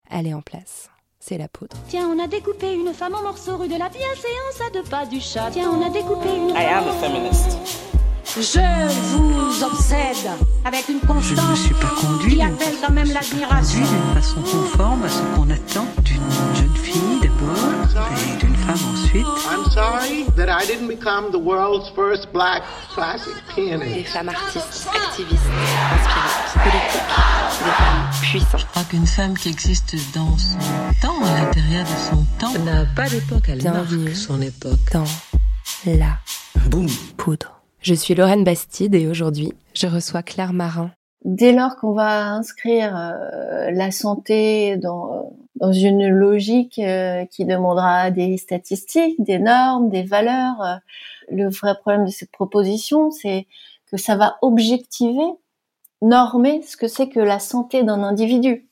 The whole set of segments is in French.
elle est en place. C'est la poudre. Tiens, on a découpé une femme en morceaux rue de la bienséance à 2 pas du chat. Tiens, on a découpé une femme... I am a feminist. Je vous obsède avec une constance je ne me suis pas conduit qui appelle quand même l'admiration. D'une façon conforme à ce qu'on attend d'une jeune fille d'abord et d'une femme ensuite. I'm sorry that I didn't become the world's first black classic pianist. Des femmes artistes, activistes, inspirantes, politiques, des femmes puissantes. Je crois qu'une femme qui existe dans son temps, à l'intérieur de son temps, n'a pas d'époque, elle marque son époque. Dans la poudre. Je suis Lorraine Bastide et aujourd'hui, je reçois Claire Marin. Dès lors qu'on va inscrire la santé dans une logique qui demandera des statistiques, des normes, des valeurs, le vrai problème de cette proposition, c'est que ça va objectiver, normer ce que c'est que la santé d'un individu.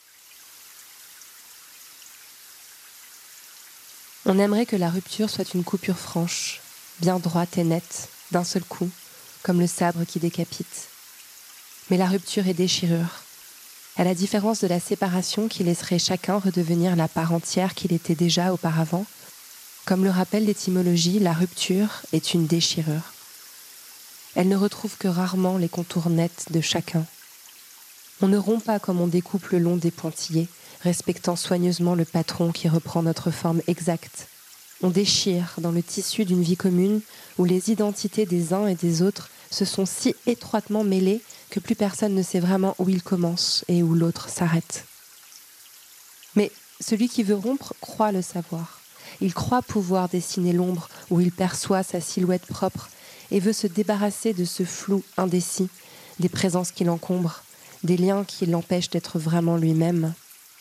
On aimerait que la rupture soit une coupure franche, bien droite et nette, d'un seul coup, comme le sabre qui décapite. Mais la rupture est déchirure. À la différence de la séparation qui laisserait chacun redevenir la part entière qu'il était déjà auparavant, comme le rappelle l'étymologie, la rupture est une déchirure. Elle ne retrouve que rarement les contours nets de chacun. On ne rompt pas comme on découpe le long des pointillés, respectant soigneusement le patron qui reprend notre forme exacte. On déchire dans le tissu d'une vie commune où les identités des uns et des autres se sont si étroitement mêlées que plus personne ne sait vraiment où il commence et où l'autre s'arrête. Mais celui qui veut rompre croit le savoir. Il croit pouvoir dessiner l'ombre où il perçoit sa silhouette propre et veut se débarrasser de ce flou indécis, des présences qui l'encombrent, des liens qui l'empêchent d'être vraiment lui-même.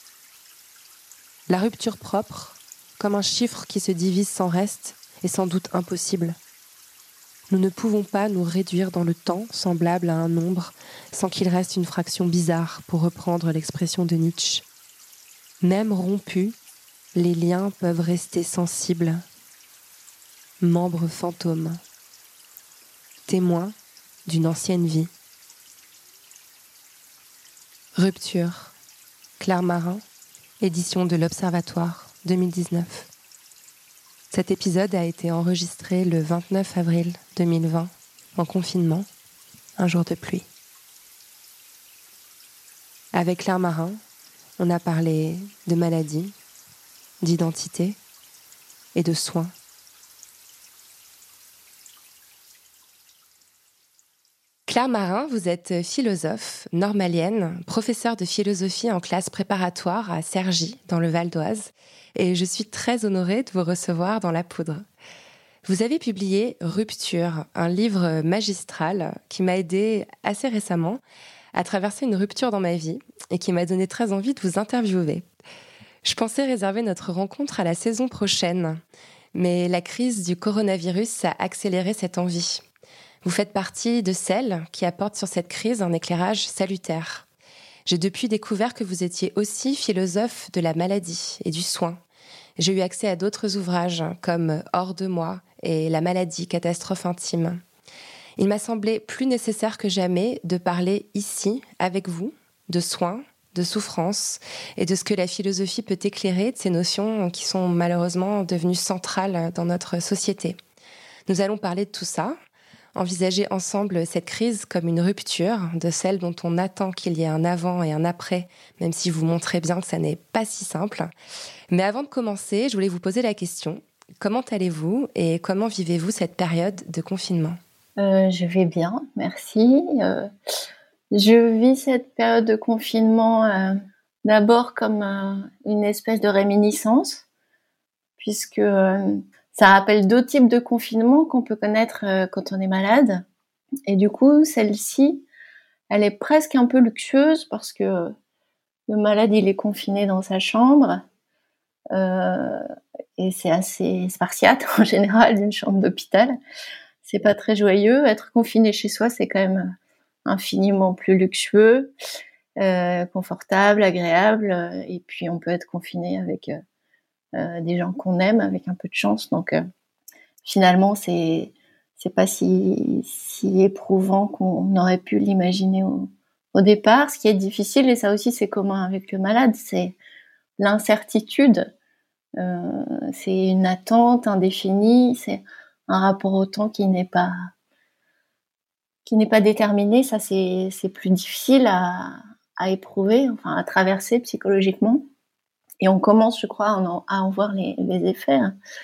La rupture propre, comme un chiffre qui se divise sans reste, est sans doute impossible. Nous ne pouvons pas nous réduire dans le temps, semblable à un nombre, sans qu'il reste une fraction bizarre, pour reprendre l'expression de Nietzsche. Même rompus, les liens peuvent rester sensibles. Membres fantômes. Témoins d'une ancienne vie. Rupture. Claire Marin, édition de l'Observatoire. 2019. Cet épisode a été enregistré le 29 avril 2020, en confinement, un jour de pluie. Avec Claire Marin, on a parlé de maladie, d'identité et de soins. Claire Marin, vous êtes philosophe, normalienne, professeure de philosophie en classe préparatoire à Cergy, dans le Val d'Oise, et je suis très honorée de vous recevoir dans La Poudre. Vous avez publié Rupture, un livre magistral qui m'a aidée assez récemment à traverser une rupture dans ma vie et qui m'a donné très envie de vous interviewer. Je pensais réserver notre rencontre à la saison prochaine, mais la crise du coronavirus a accéléré cette envie. Vous faites partie de celles qui apportent sur cette crise un éclairage salutaire. J'ai depuis découvert que vous étiez aussi philosophe de la maladie et du soin. J'ai eu accès à d'autres ouvrages comme Hors de moi et La maladie, catastrophe intime. Il m'a semblé plus nécessaire que jamais de parler ici, avec vous, de soins, de souffrance et de ce que la philosophie peut éclairer de ces notions qui sont malheureusement devenues centrales dans notre société. Nous allons parler de tout ça. Envisager ensemble cette crise comme une rupture de celle dont on attend qu'il y ait un avant et un après, même si vous montrez bien que ça n'est pas si simple. Mais avant de commencer, je voulais vous poser la question. Comment allez-vous et comment vivez-vous cette période de confinement ? Je vais bien, merci. Je vis cette période de confinement d'abord comme une espèce de réminiscence, puisque ça rappelle 2 types de confinement qu'on peut connaître quand on est malade. Et du coup, celle-ci, elle est presque un peu luxueuse parce que le malade, il est confiné dans sa chambre. Et c'est assez spartiate, en général, d'une chambre d'hôpital. C'est pas très joyeux. Être confiné chez soi, c'est quand même infiniment plus luxueux, confortable, agréable. Et puis, on peut être confiné avec des gens qu'on aime avec un peu de chance, donc finalement c'est pas si éprouvant qu'on aurait pu l'imaginer au départ. Ce qui est difficile, et ça aussi c'est commun avec le malade, c'est l'incertitude, c'est une attente indéfinie, c'est un rapport au temps qui n'est pas déterminé. Ça, c'est plus difficile à éprouver, enfin à traverser psychologiquement. Et on commence, je crois, à en voir les effets.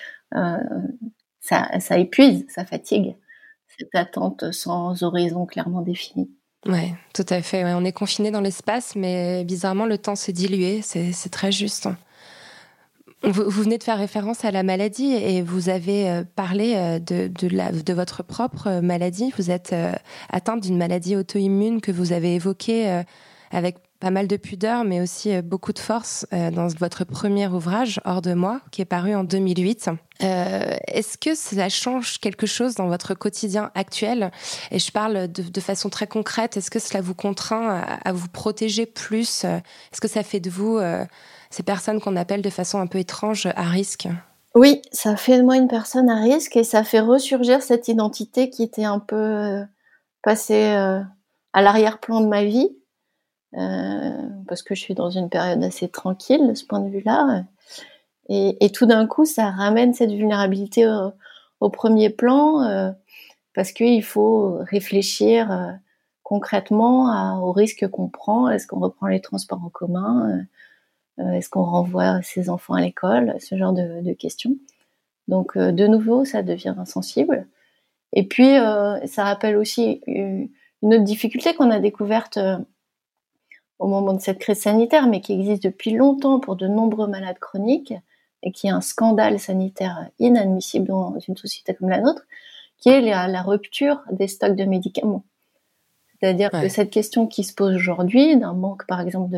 Ça épuise, ça fatigue, cette attente sans horizon clairement défini. Ouais, tout à fait. Ouais, on est confiné dans l'espace, mais bizarrement, le temps s'est dilué. C'est très juste. Vous venez de faire référence à la maladie et vous avez parlé de votre propre maladie. Vous êtes atteinte d'une maladie auto-immune que vous avez évoquée avec pas mal de pudeur, mais aussi beaucoup de force dans votre premier ouvrage, Hors de moi, qui est paru en 2008. Est-ce que ça change quelque chose dans votre quotidien actuel ? Et je parle de façon très concrète. Est-ce que cela vous contraint à vous protéger plus ? Est-ce que ça fait de vous ces personnes qu'on appelle de façon un peu étrange à risque ? Oui, ça fait de moi une personne à risque et ça fait ressurgir cette identité qui était un peu passée à l'arrière-plan de ma vie. Parce que je suis dans une période assez tranquille de ce point de vue-là. Et tout d'un coup, ça ramène cette vulnérabilité au premier plan parce qu'il faut réfléchir concrètement aux risques qu'on prend. Est-ce qu'on reprend les transports en commun ? Est-ce qu'on renvoie ses enfants à l'école ? Ce genre de questions. Donc, de nouveau, ça devient insensible. Et puis, ça rappelle aussi une autre difficulté qu'on a découverte au moment de cette crise sanitaire, mais qui existe depuis longtemps pour de nombreux malades chroniques, et qui est un scandale sanitaire inadmissible dans une société comme la nôtre, qui est la rupture des stocks de médicaments. C'est-à-dire que cette question qui se pose aujourd'hui, d'un manque par exemple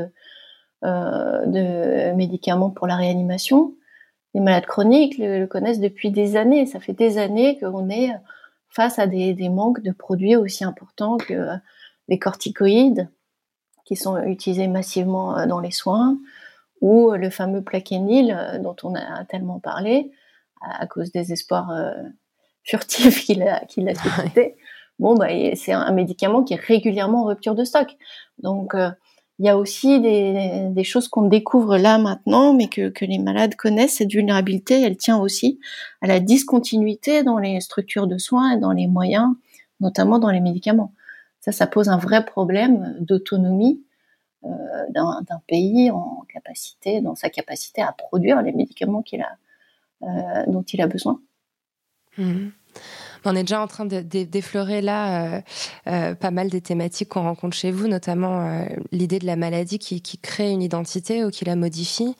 de médicaments pour la réanimation, les malades chroniques le connaissent depuis des années. Ça fait des années qu'on est face à des manques de produits aussi importants que les corticoïdes, qui sont utilisés massivement dans les soins, ou le fameux Plaquenil dont on a tellement parlé à cause des espoirs furtifs qu'il a suscité. Bon, c'est un médicament qui est régulièrement en rupture de stock. Donc, il y a aussi des choses qu'on découvre là maintenant, mais que les malades connaissent. Cette vulnérabilité, elle tient aussi à la discontinuité dans les structures de soins et dans les moyens, notamment dans les médicaments. Ça pose un vrai problème d'autonomie d'un pays dans sa capacité à produire les médicaments dont il a besoin. Mmh. On est déjà en train d'effleurer là pas mal des thématiques qu'on rencontre chez vous, notamment l'idée de la maladie qui crée une identité ou qui la modifie.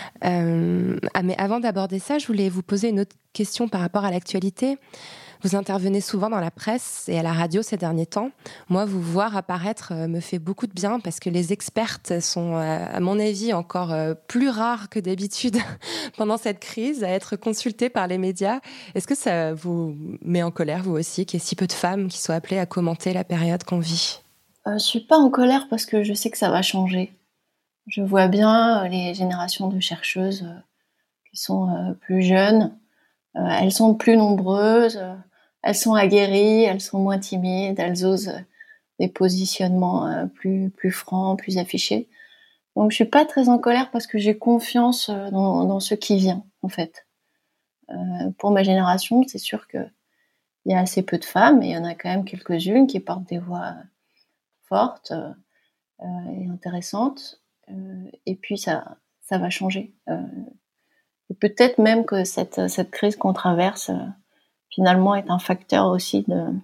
Mais avant d'aborder ça, je voulais vous poser une autre question par rapport à l'actualité. Vous intervenez souvent dans la presse et à la radio ces derniers temps. Moi, vous voir apparaître me fait beaucoup de bien parce que les expertes sont, à mon avis, encore plus rares que d'habitude pendant cette crise à être consultées par les médias. Est-ce que ça vous met en colère, vous aussi, qu'il y ait si peu de femmes qui soient appelées à commenter la période qu'on vit ? Je suis pas en colère parce que je sais que ça va changer. Je vois bien les générations de chercheuses qui sont plus jeunes. Elles sont plus nombreuses. Elles sont aguerries, elles sont moins timides, elles osent des positionnements plus francs, plus affichés. Donc je suis pas très en colère parce que j'ai confiance dans ce qui vient, en fait. Pour ma génération, c'est sûr qu'il y a assez peu de femmes, mais il y en a quand même quelques-unes qui portent des voix fortes et intéressantes. Et puis ça va changer. Et peut-être même que cette crise qu'on traverse finalement est un facteur aussi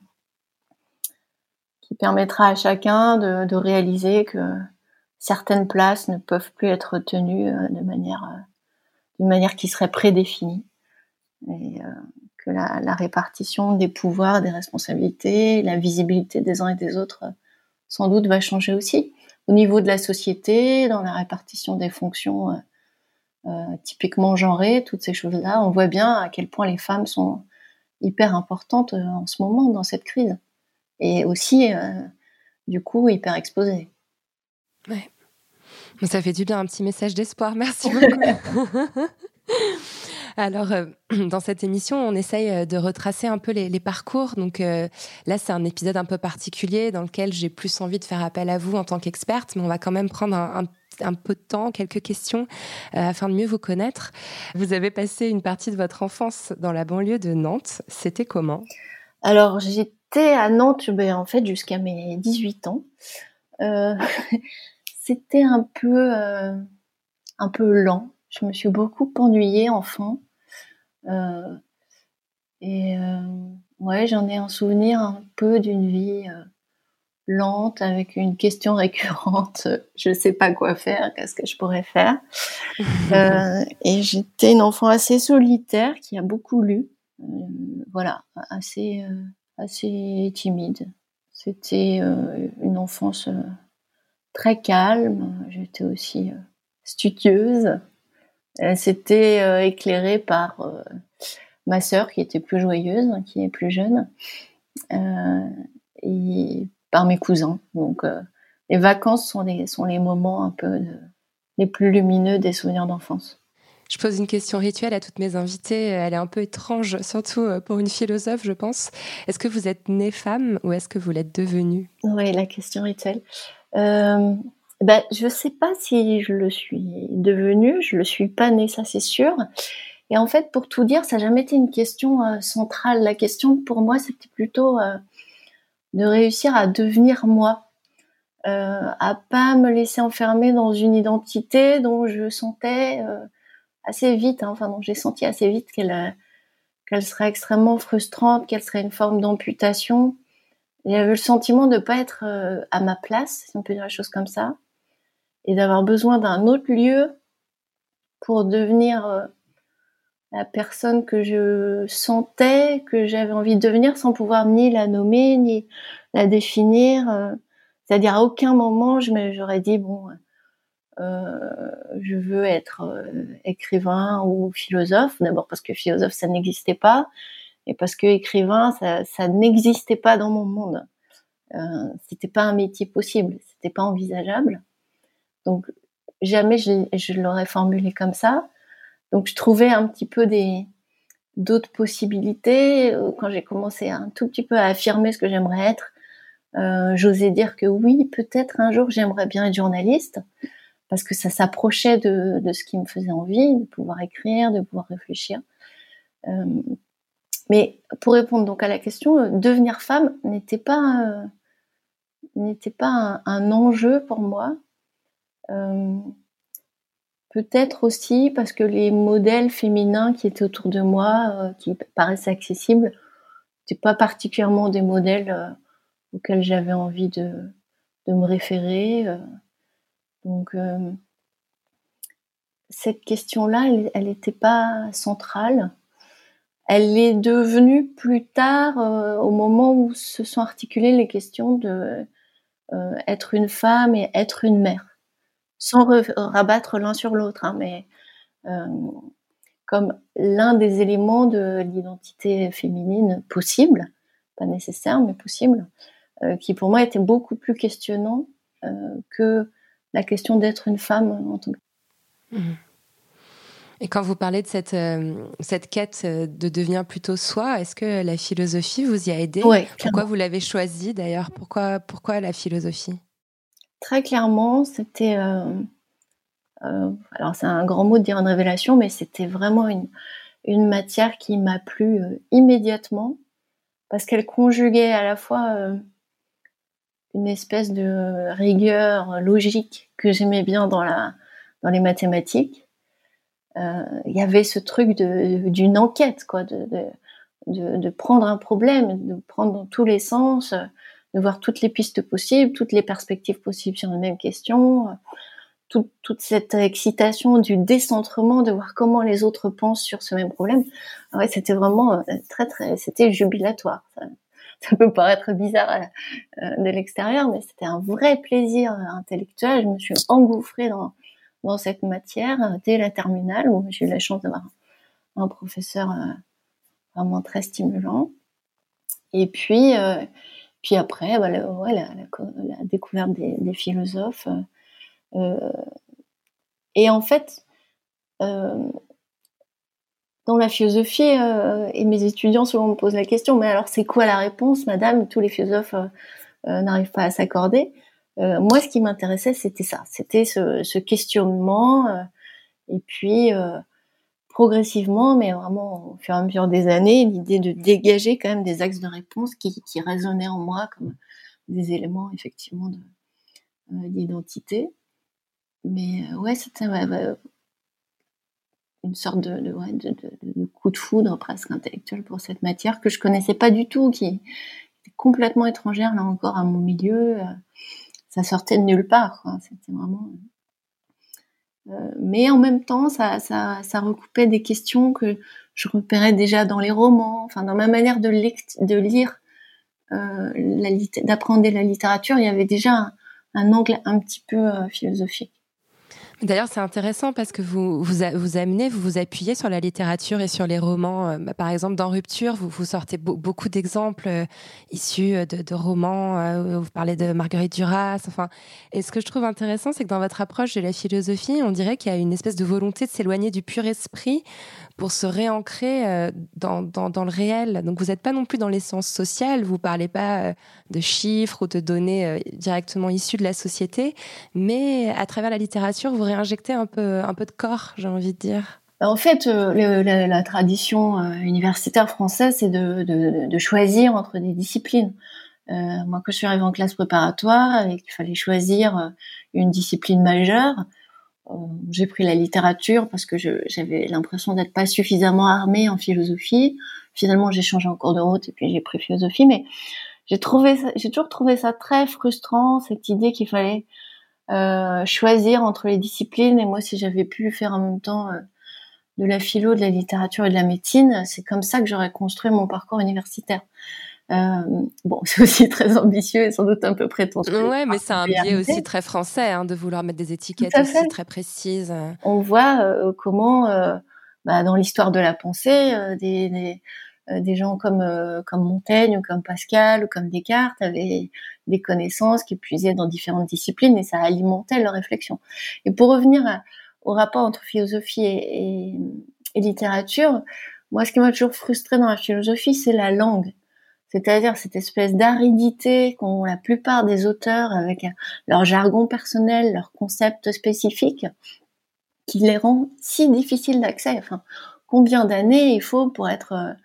qui permettra à chacun de réaliser que certaines places ne peuvent plus être tenues d'une manière qui serait prédéfinie, et que la répartition des pouvoirs, des responsabilités, la visibilité des uns et des autres sans doute va changer aussi au niveau de la société, dans la répartition des fonctions typiquement genrées, toutes ces choses-là. On voit bien à quel point les femmes sont hyper importante en ce moment dans cette crise et aussi du coup hyper exposée. Ouais. Ça fait du bien, un petit message d'espoir, merci beaucoup. Alors, dans cette émission, on essaye de retracer un peu les parcours. Donc là, c'est un épisode un peu particulier dans lequel j'ai plus envie de faire appel à vous en tant qu'experte, mais on va quand même prendre un un peu de temps, quelques questions, afin de mieux vous connaître. Vous avez passé une partie de votre enfance dans la banlieue de Nantes. C'était comment ? Alors, j'étais à Nantes, en fait, jusqu'à mes 18 ans. C'était un peu lent. Je me suis beaucoup ennuyée enfant. Ouais, j'en ai un souvenir un peu d'une vie lente, avec une question récurrente. Je sais pas quoi faire, qu'est-ce que je pourrais faire. Et j'étais une enfant assez solitaire qui a beaucoup lu. Voilà, assez timide. C'était une enfance très calme. J'étais aussi studieuse. C'était éclairé par ma sœur qui était plus joyeuse, qui est plus jeune, et par mes cousins. Donc les vacances sont les moments un peu les plus lumineux des souvenirs d'enfance. Je pose une question rituelle à toutes mes invitées. Elle est un peu étrange, surtout pour une philosophe, je pense. Est-ce que vous êtes née femme ou est-ce que vous l'êtes devenue ? Oui, la question rituelle. Je sais pas si je le suis devenue. Je le suis pas née, ça c'est sûr. Et en fait, pour tout dire, ça n'a jamais été une question centrale. La question pour moi, c'était plutôt de réussir à devenir moi, à pas me laisser enfermer dans une identité dont je sentais assez vite, dont j'ai senti assez vite qu'elle serait extrêmement frustrante, qu'elle serait une forme d'amputation. J'avais le sentiment de pas être à ma place, si on peut dire la chose comme ça, et d'avoir besoin d'un autre lieu pour devenir la personne que je sentais, que j'avais envie de devenir, sans pouvoir ni la nommer, ni la définir. C'est-à-dire, à aucun moment, j'aurais dit, je veux être écrivain ou philosophe. D'abord parce que philosophe, ça n'existait pas, et parce que écrivain, ça n'existait pas dans mon monde. C'était pas un métier possible, c'était pas envisageable. Donc, jamais je l'aurais formulé comme ça. Donc, je trouvais un petit peu d'autres possibilités. Quand j'ai commencé un tout petit peu à affirmer ce que j'aimerais être, j'osais dire que oui, peut-être un jour, j'aimerais bien être journaliste, parce que ça s'approchait de ce qui me faisait envie, de pouvoir écrire, de pouvoir réfléchir. Mais pour répondre donc à la question, devenir femme n'était pas un enjeu pour moi. Peut-être aussi parce que les modèles féminins qui étaient autour de moi, qui paraissaient accessibles, n'étaient pas particulièrement des modèles auxquels j'avais envie de me référer. Donc, cette question-là, elle n'était pas centrale. Elle est devenue plus tard, au moment où se sont articulées les questions de être une femme et être une mère. Sans rabattre l'un sur l'autre, mais comme l'un des éléments de l'identité féminine possible, pas nécessaire, mais possible, qui pour moi était beaucoup plus questionnant que la question d'être une femme en tant que... Et quand vous parlez de cette quête de devenir plutôt soi, est-ce que la philosophie vous y a aidé ? Ouais, pourquoi vous l'avez choisie d'ailleurs ? Pourquoi la philosophie ? Très clairement, c'était... alors c'est un grand mot de dire une révélation, mais c'était vraiment une matière qui m'a plu immédiatement, parce qu'elle conjuguait à la fois une espèce de rigueur logique que j'aimais bien dans les mathématiques. Il y avait ce truc d'une enquête, quoi, de prendre un problème, de prendre dans tous les sens, de voir toutes les pistes possibles, toutes les perspectives possibles sur une même question, toute cette excitation du décentrement, de voir comment les autres pensent sur ce même problème. Ouais, c'était vraiment c'était jubilatoire. Ça peut paraître bizarre de l'extérieur, mais c'était un vrai plaisir intellectuel. Je me suis engouffrée dans cette matière dès la terminale, où j'ai eu la chance d'avoir un professeur vraiment très stimulant. Et puis après, la découverte des philosophes. Et en fait, dans la philosophie, et mes étudiants souvent me posent la question, mais alors c'est quoi la réponse, madame ? Tous les philosophes n'arrivent pas à s'accorder. Moi, ce qui m'intéressait, c'était ça. C'était ce questionnement. Et puis, progressivement, mais vraiment au fur et à mesure des années, l'idée de dégager quand même des axes de réponse qui résonnaient en moi comme des éléments effectivement d'identité. Mais ouais, c'était une sorte de coup de foudre presque intellectuel pour cette matière que je connaissais pas du tout, qui était complètement étrangère là encore à mon milieu. Ça sortait de nulle part, quoi. C'était vraiment... mais en même temps, ça recoupait des questions que je repérais déjà dans les romans, enfin dans ma manière de lire, d'apprendre la littérature, il y avait déjà un angle un petit peu philosophique. D'ailleurs, c'est intéressant parce que vous appuyez sur la littérature et sur les romans. Par exemple, dans Rupture, vous sortez beaucoup d'exemples issus de romans. Vous parlez de Marguerite Duras. Enfin, et ce que je trouve intéressant, c'est que dans votre approche de la philosophie, on dirait qu'il y a une espèce de volonté de s'éloigner du pur esprit pour se réancrer dans le réel. Donc, vous n'êtes pas non plus dans l'essence sociale. Vous parlez pas de chiffres ou de données directement issues de la société, mais à travers la littérature, vous réinjectez un peu de corps, j'ai envie de dire. En fait, la tradition universitaire française, c'est de choisir entre des disciplines. Moi, quand je suis arrivée en classe préparatoire et qu'il fallait choisir une discipline majeure, j'ai pris la littérature parce que j'avais l'impression d'être pas suffisamment armée en philosophie. Finalement, j'ai changé en cours de route et puis j'ai pris philosophie, mais j'ai toujours trouvé ça très frustrant, cette idée qu'il fallait choisir entre les disciplines. Et moi, si j'avais pu faire en même temps de la philo, de la littérature et de la médecine, c'est comme ça que j'aurais construit mon parcours universitaire. Bon, c'est aussi très ambitieux et sans doute un peu prétentieux. Ouais, mais c'est un biais aussi très français, hein, de vouloir mettre des étiquettes aussi très précises. On voit comment, dans l'histoire de la pensée, des gens comme Montaigne ou comme Pascal ou comme Descartes avaient des connaissances qui puisaient dans différentes disciplines et ça alimentait leur réflexion. Et pour revenir au rapport entre philosophie et littérature, moi, ce qui m'a toujours frustrée dans la philosophie, c'est la langue. C'est-à-dire cette espèce d'aridité qu'ont la plupart des auteurs avec leur jargon personnel, leurs concepts spécifiques, qui les rend si difficiles d'accès. Enfin, combien d'années il faut pour être,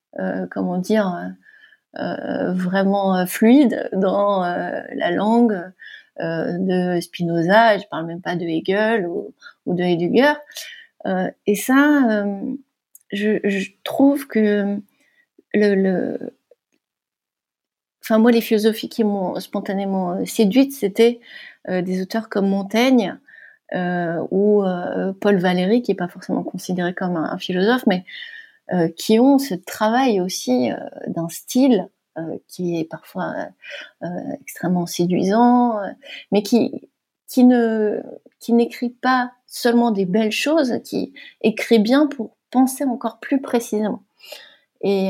vraiment fluide dans la langue de Spinoza, je parle même pas de Hegel ou de Heidegger. Et ça, je trouve que Enfin, moi, les philosophies qui m'ont spontanément séduite, c'était des auteurs comme Montaigne ou Paul Valéry, qui est pas forcément considéré comme un philosophe, mais qui ont ce travail aussi d'un style qui est parfois extrêmement séduisant, mais qui n'écrit pas seulement des belles choses, qui écrit bien pour penser encore plus précisément. Et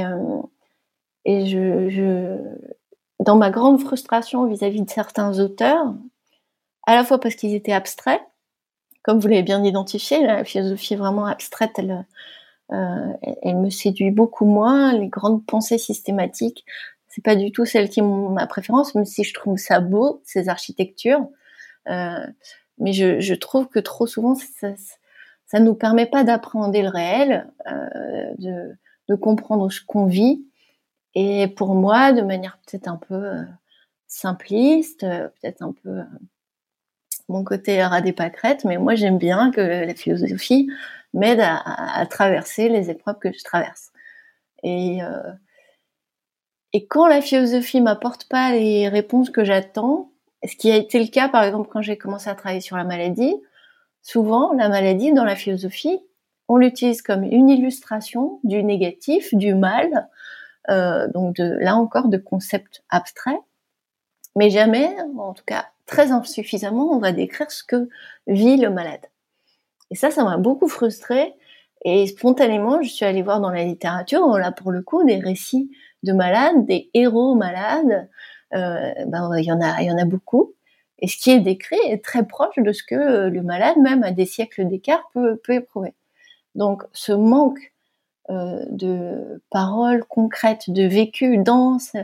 dans ma grande frustration vis-à-vis de certains auteurs, à la fois parce qu'ils étaient abstraits, comme vous l'avez bien identifié, la philosophie vraiment abstraite, elle me séduit beaucoup moins. Les grandes pensées systématiques, c'est pas du tout celles qui ont ma préférence, même si je trouve ça beau, ces architectures. Mais je trouve que trop souvent, ça nous permet pas d'appréhender le réel, de comprendre ce qu'on vit. Et pour moi, de manière peut-être un peu simpliste, peut-être un peu mon côté rat des pâquerettes, mais moi j'aime bien que la philosophie m'aide à traverser les épreuves que je traverse. Et quand la philosophie m'apporte pas les réponses que j'attends, ce qui a été le cas par exemple quand j'ai commencé à travailler sur la maladie, souvent la maladie dans la philosophie, on l'utilise comme une illustration du négatif, du mal, donc là encore de concepts abstraits, mais jamais, en tout cas très insuffisamment, on va décrire ce que vit le malade. Et ça m'a beaucoup frustrée, et spontanément je suis allée voir dans la littérature, là pour le coup, des récits de malades, des héros malades, il y en a beaucoup, et ce qui est décrit est très proche de ce que le malade, même à des siècles d'écart, peut éprouver. Donc ce manque de paroles concrètes, de vécu dense,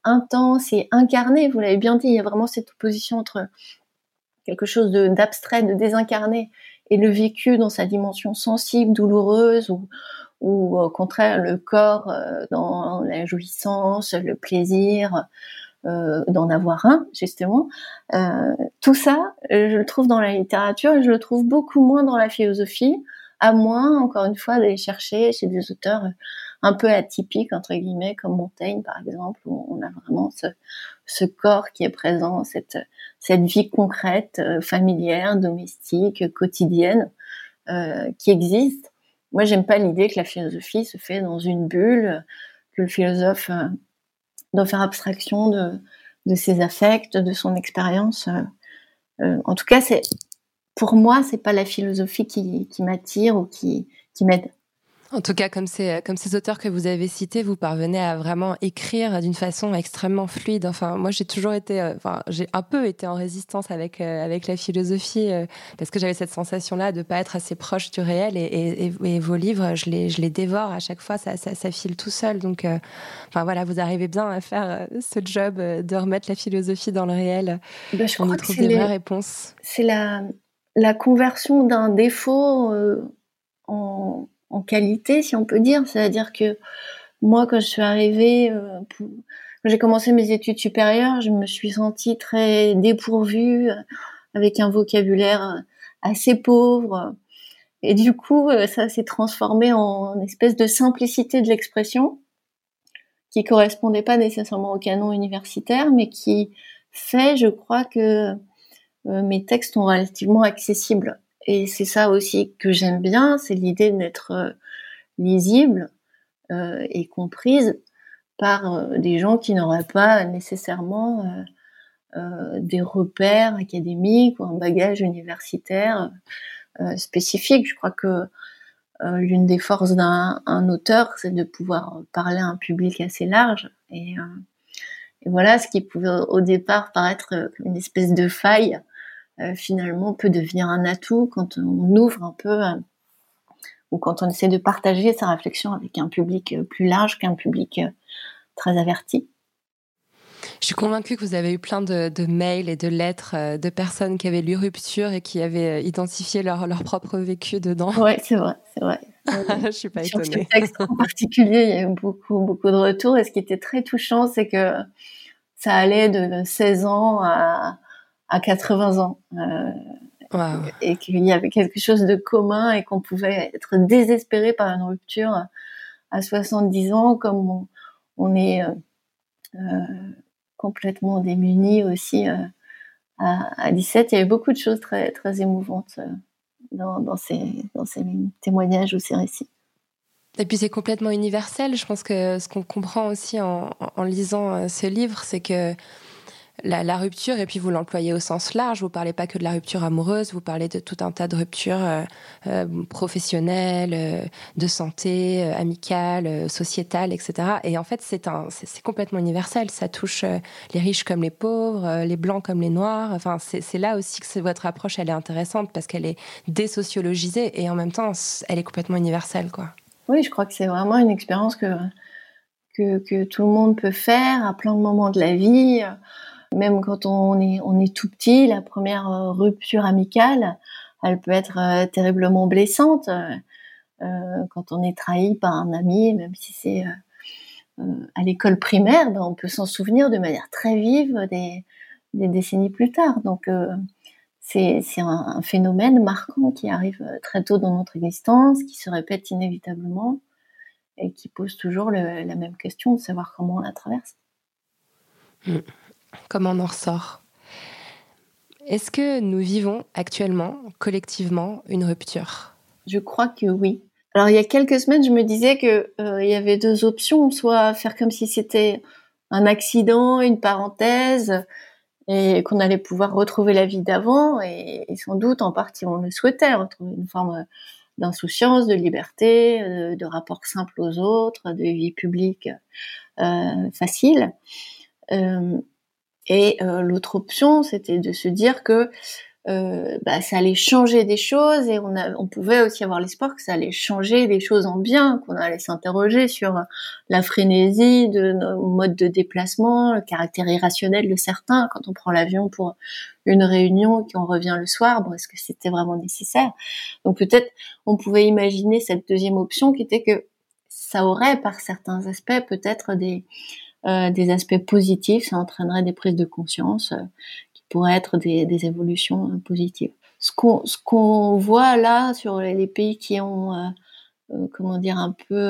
intense et incarné. Vous l'avez bien dit, il y a vraiment cette opposition entre quelque chose d'abstrait, de désincarné, et le vécu dans sa dimension sensible, douloureuse, ou au contraire le corps dans la jouissance, le plaisir d'en avoir un, justement. Tout ça, je le trouve dans la littérature et je le trouve beaucoup moins dans la philosophie, à moins, encore une fois, d'aller chercher chez des auteurs un peu atypiques, entre guillemets, comme Montaigne, par exemple, où on a vraiment ce corps qui est présent, cette vie concrète, familière, domestique, quotidienne, qui existe. Moi, j'aime pas l'idée que la philosophie se fait dans une bulle, que le philosophe doit faire abstraction de ses affects, de son expérience. En tout cas, pour moi, c'est pas la philosophie qui m'attire ou qui m'aide. En tout cas, comme ces auteurs que vous avez cités, vous parvenez à vraiment écrire d'une façon extrêmement fluide. Enfin, moi, j'ai un peu été en résistance avec la philosophie parce que j'avais cette sensation-là de pas être assez proche du réel. Et vos livres, je les dévore à chaque fois. Ça file tout seul. Donc, voilà, vous arrivez bien à faire ce job de remettre la philosophie dans le réel. Je On y trouve des vraies réponses. C'est la conversion d'un défaut en qualité, si on peut dire. C'est-à-dire que moi, quand je suis arrivée, quand j'ai commencé mes études supérieures, je me suis sentie très dépourvue, avec un vocabulaire assez pauvre. Et du coup, ça s'est transformé en une espèce de simplicité de l'expression qui correspondait pas nécessairement au canon universitaire, mais qui fait, je crois, que mes textes sont relativement accessibles. Et c'est ça aussi que j'aime bien, c'est l'idée d'être lisible et comprise par des gens qui n'auraient pas nécessairement des repères académiques ou un bagage universitaire spécifique. Je crois que l'une des forces d'un auteur, c'est de pouvoir parler à un public assez large. Et voilà, ce qui pouvait au départ paraître comme une espèce de faille, finalement peut devenir un atout quand on ouvre un peu ou quand on essaie de partager sa réflexion avec un public plus large qu'un public très averti. Je suis convaincue que vous avez eu plein de mails et de lettres de personnes qui avaient lu Rupture et qui avaient identifié leur propre vécu dedans. Ouais, c'est vrai. Je suis pas étonnée. Sur ce texte en particulier, il y a eu beaucoup de retours, et ce qui était très touchant, c'est que ça allait de 16 ans à 80 ans. Wow. Et qu'il y avait quelque chose de commun et qu'on pouvait être désespéré par une rupture à 70 ans, comme on est complètement démunis aussi à 17. Il y avait beaucoup de choses très, très émouvantes dans ces témoignages ou ces récits. Et puis c'est complètement universel. Je pense que ce qu'on comprend aussi en lisant ce livre, c'est que la rupture, et puis vous l'employez au sens large, vous parlez pas que de la rupture amoureuse, vous parlez de tout un tas de ruptures professionnelles, de santé, amicales, sociétales, etc. Et en fait, c'est complètement universel. Ça touche les riches comme les pauvres, les blancs comme les noirs. Enfin, c'est là aussi que votre approche, elle est intéressante parce qu'elle est désociologisée et en même temps, elle est complètement universelle, quoi. Oui, je crois que c'est vraiment une expérience que tout le monde peut faire à plein de moments de la vie. Même quand on est tout petit, la première rupture amicale, elle peut être terriblement blessante. Quand on est trahi par un ami, même si c'est à l'école primaire, on peut s'en souvenir de manière très vive des décennies plus tard. Donc c'est un phénomène marquant qui arrive très tôt dans notre existence, qui se répète inévitablement et qui pose toujours la même question de savoir comment on la traverse. Comment on en ressort? Est-ce que nous vivons actuellement, collectivement, une rupture? Je crois que oui. Alors, il y a quelques semaines, je me disais que il y avait deux options, soit faire comme si c'était un accident, une parenthèse, et qu'on allait pouvoir retrouver la vie d'avant, et sans doute, en partie, on le souhaitait, retrouver une forme d'insouciance, de liberté, de rapport simple aux autres, de vie publique facile. Et l'autre option, c'était de se dire que ça allait changer des choses, et on pouvait aussi avoir l'espoir que ça allait changer les choses en bien, qu'on allait s'interroger sur la frénésie de nos modes de déplacement, le caractère irrationnel de certains quand on prend l'avion pour une réunion et qu'on revient le soir. Bon, est-ce que c'était vraiment nécessaire? Donc peut-être on pouvait imaginer cette deuxième option qui était que ça aurait par certains aspects peut-être des aspects positifs, ça entraînerait des prises de conscience pourraient être des évolutions positives. Ce qu'on voit là sur les pays qui ont un peu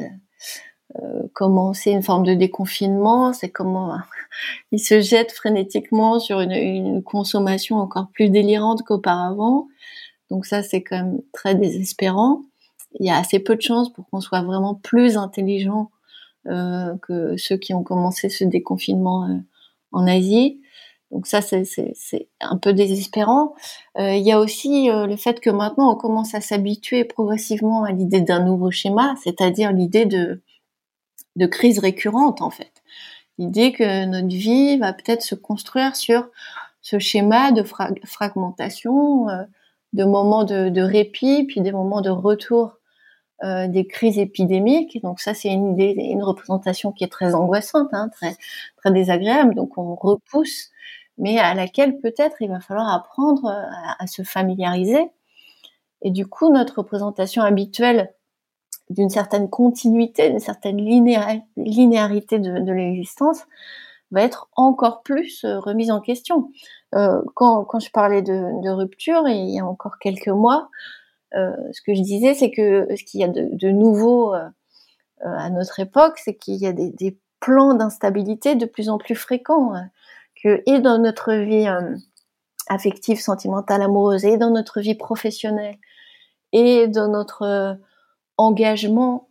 commencé une forme de déconfinement, c'est comment ils se jettent frénétiquement sur une consommation encore plus délirante qu'auparavant. Donc ça, c'est quand même très désespérant. Il y a assez peu de chances pour qu'on soit vraiment plus intelligent que ceux qui ont commencé ce déconfinement en Asie. Donc ça, c'est un peu désespérant. Il y a aussi le fait que maintenant, on commence à s'habituer progressivement à l'idée d'un nouveau schéma, c'est-à-dire l'idée de crise récurrente, en fait. L'idée que notre vie va peut-être se construire sur ce schéma de fragmentation, de moments de répit, puis des moments de retour des crises épidémiques. Donc ça, c'est une représentation qui est très angoissante, très, très désagréable. Donc on repousse, mais à laquelle peut-être il va falloir apprendre à se familiariser. Et du coup, notre représentation habituelle d'une certaine continuité, d'une certaine linéarité de l'existence va être encore plus remise en question. Quand je parlais de rupture, il y a encore quelques mois, ce que je disais, c'est que ce qu'il y a de nouveau à notre époque, c'est qu'il y a des plans d'instabilité de plus en plus fréquents, et dans notre vie affective, sentimentale, amoureuse, et dans notre vie professionnelle, et dans notre engagement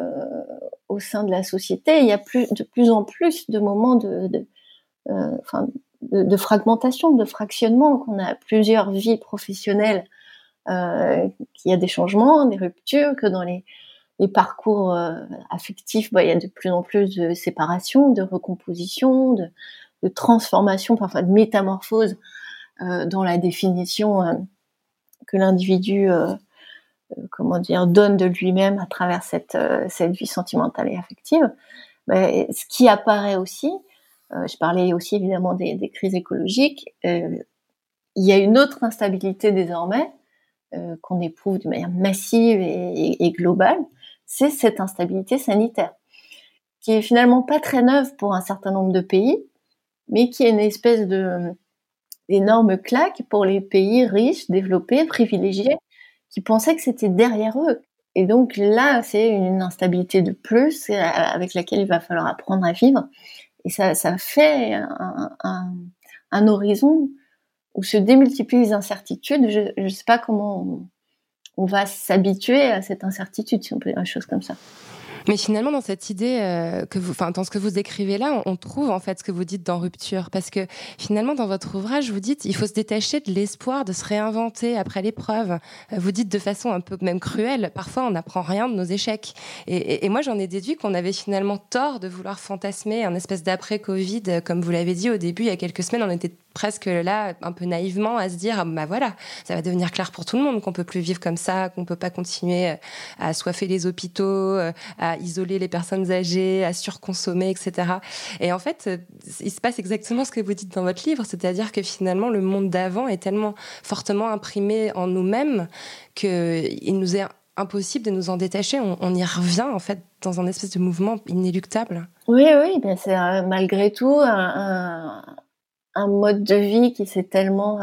au sein de la société, il y a de plus en plus de moments de fragmentation, de fractionnement, qu'on a plusieurs vies professionnelles, qu'il y a des changements, des ruptures, que dans les parcours affectifs, il y a de plus en plus de séparation, de recomposition, de transformation, parfois de métamorphose dans la définition que l'individu donne de lui-même à travers cette vie sentimentale et affective. Ce qui apparaît aussi, je parlais aussi évidemment des crises écologiques, il y a une autre instabilité désormais qu'on éprouve de manière massive et globale, c'est cette instabilité sanitaire, qui est finalement pas très neuve pour un certain nombre de pays, mais qui est une espèce d'énorme claque pour les pays riches, développés, privilégiés, qui pensaient que c'était derrière eux. Et donc là, c'est une instabilité de plus avec laquelle il va falloir apprendre à vivre. Et ça fait un horizon où se démultiplient les incertitudes. Je ne sais pas comment on va s'habituer à cette incertitude, si on peut dire une chose comme ça. Mais finalement, dans cette idée dans ce que vous écrivez là, on trouve en fait ce que vous dites dans Rupture, parce que finalement, dans votre ouvrage, vous dites il faut se détacher de l'espoir de se réinventer après l'épreuve. Vous dites de façon un peu même cruelle, parfois on n'apprend rien de nos échecs. Et moi, j'en ai déduit qu'on avait finalement tort de vouloir fantasmer un espèce d'après-Covid, comme vous l'avez dit au début, il y a quelques semaines, on était presque là, un peu naïvement, à se dire voilà, ça va devenir clair pour tout le monde qu'on peut plus vivre comme ça, qu'on peut pas continuer à assoiffer les hôpitaux, à isoler les personnes âgées, à surconsommer, etc. Et en fait, il se passe exactement ce que vous dites dans votre livre, c'est-à-dire que finalement, le monde d'avant est tellement fortement imprimé en nous-mêmes qu'il nous est impossible de nous en détacher. On y revient, en fait, dans un espèce de mouvement inéluctable. Oui, c'est malgré tout un mode de vie qui est tellement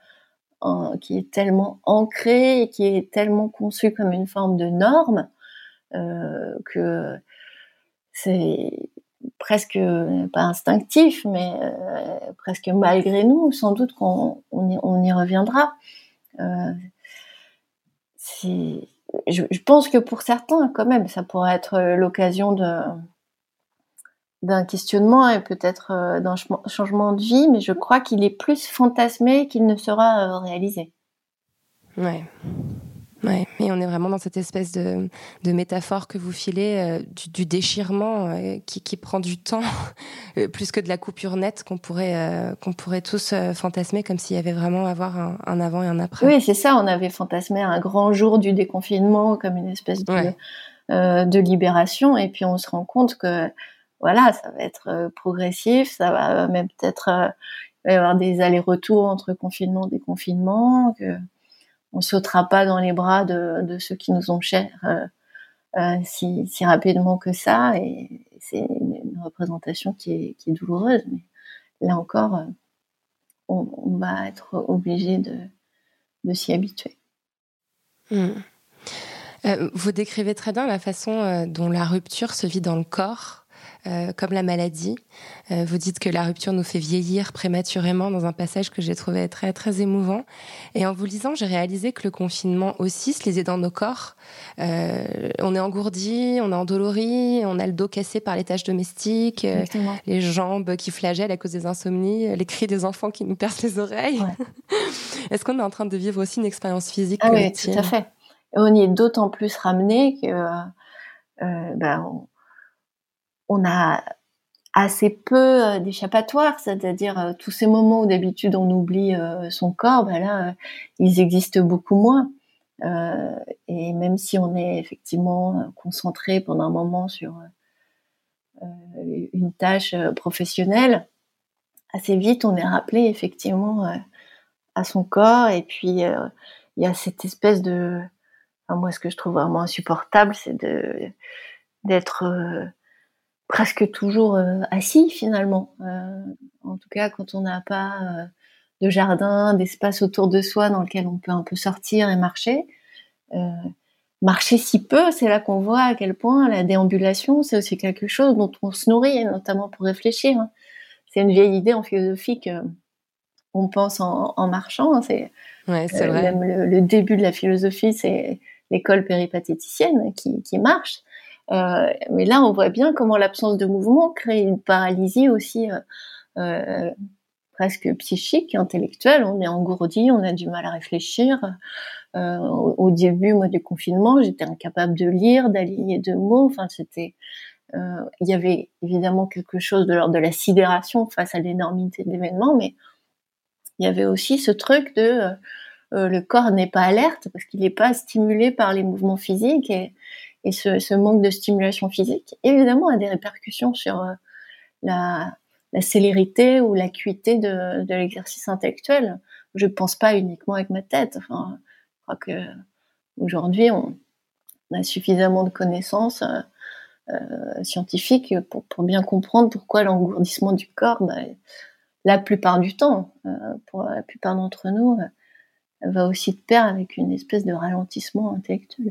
ancré et qui est tellement conçu comme une forme de norme que c'est presque pas instinctif, mais presque malgré nous, sans doute qu'on y reviendra. Je pense que pour certains, quand même, ça pourrait être l'occasion d'un questionnement et peut-être d'un changement de vie, mais je crois qu'il est plus fantasmé qu'il ne sera réalisé. Ouais, Ouais, et on est vraiment dans cette espèce de métaphore que vous filez du déchirement qui prend du temps, plus que de la coupure nette qu'on pourrait tous fantasmer, comme s'il y avait vraiment à avoir un avant et un après. Oui, c'est ça, on avait fantasmé un grand jour du déconfinement comme une espèce de libération, et puis on se rend compte que voilà, ça va être progressif, ça va même peut-être il va y avoir des allers-retours entre confinement et déconfinement, que on sautera pas dans les bras de ceux qui nous ont chers si rapidement que ça, et c'est une représentation qui est douloureuse, mais là encore on va être obligé de s'y habituer. Vous décrivez très bien la façon dont la rupture se vit dans le corps, comme la maladie. Vous dites que la rupture nous fait vieillir prématurément, dans un passage que j'ai trouvé très, très émouvant. Et en vous lisant, j'ai réalisé que le confinement aussi se lisait dans nos corps. On est engourdi, on est endolori, on a le dos cassé par les tâches domestiques, les jambes qui flagellent à cause des insomnies, les cris des enfants qui nous percent les oreilles. Ouais. Est-ce qu'on est en train de vivre aussi une expérience physique collective ? Oui, tout à fait. Et on y est d'autant plus ramené que on a assez peu d'échappatoires, c'est-à-dire tous ces moments où d'habitude on oublie son corps, là ils existent beaucoup moins. Et même si on est effectivement concentré pendant un moment sur une tâche professionnelle, assez vite on est rappelé effectivement à son corps. Et puis il y a cette espèce de... Enfin, moi, ce que je trouve vraiment insupportable, c'est d'être presque toujours assis finalement. En tout cas, quand on n'a pas de jardin, d'espace autour de soi dans lequel on peut un peu sortir et marcher. Marcher si peu, c'est là qu'on voit à quel point la déambulation, c'est aussi quelque chose dont on se nourrit, notamment pour réfléchir. C'est une vieille idée en philosophie qu'on pense en marchant. C'est vrai. Même le début de la philosophie, c'est l'école péripatéticienne qui marche. Mais là, on voit bien comment l'absence de mouvement crée une paralysie aussi presque psychique, intellectuelle. On est engourdi, on a du mal à réfléchir. Au début, moi, du confinement, j'étais incapable de lire, d'aligner deux mots. Enfin, il y avait évidemment quelque chose de l'ordre de la sidération face à l'énormité de l'événement, mais il y avait aussi ce truc de le corps n'est pas alerte parce qu'il n'est pas stimulé par les mouvements physiques, et ce manque de stimulation physique, évidemment, a des répercussions sur la célérité ou l'acuité de l'exercice intellectuel. Je pense pas uniquement avec ma tête. Enfin, je crois que aujourd'hui, on a suffisamment de connaissances scientifiques pour bien comprendre pourquoi l'engourdissement du corps, la plupart du temps, pour la plupart d'entre nous, va aussi de pair avec une espèce de ralentissement intellectuel.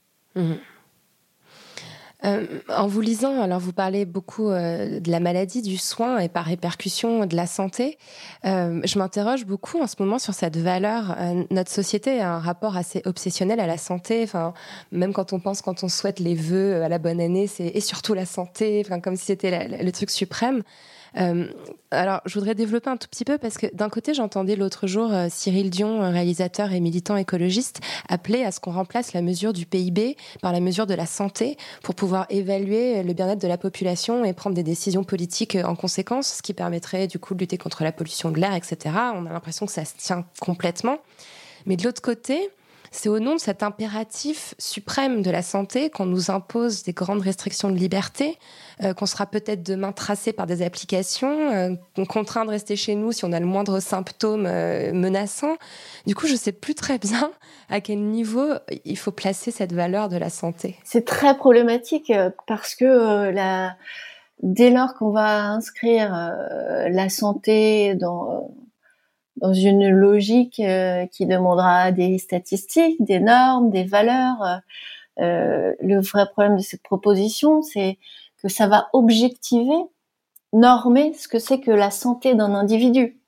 En vous lisant, alors vous parlez beaucoup de la maladie, du soin et par répercussion de la santé. Je m'interroge beaucoup en ce moment sur cette valeur. Notre société a un rapport assez obsessionnel à la santé. Enfin, même quand on souhaite les vœux à la bonne année, et surtout la santé, enfin, comme si c'était le truc suprême. Alors, je voudrais développer un tout petit peu parce que d'un côté, j'entendais l'autre jour Cyril Dion, réalisateur et militant écologiste, appeler à ce qu'on remplace la mesure du PIB par la mesure de la santé pour pouvoir évaluer le bien-être de la population et prendre des décisions politiques en conséquence, ce qui permettrait du coup de lutter contre la pollution de l'air, etc. On a l'impression que ça se tient complètement. Mais de l'autre côté, c'est au nom de cet impératif suprême de la santé qu'on nous impose des grandes restrictions de liberté, qu'on sera peut-être demain tracé par des applications, contraint de rester chez nous si on a le moindre symptôme menaçant. Du coup, je ne sais plus très bien à quel niveau il faut placer cette valeur de la santé. C'est très problématique parce que dès lors qu'on va inscrire la santé dans une logique qui demandera des statistiques, des normes, des valeurs. Le vrai problème de cette proposition, c'est que ça va objectiver, normer ce que c'est que la santé d'un individu.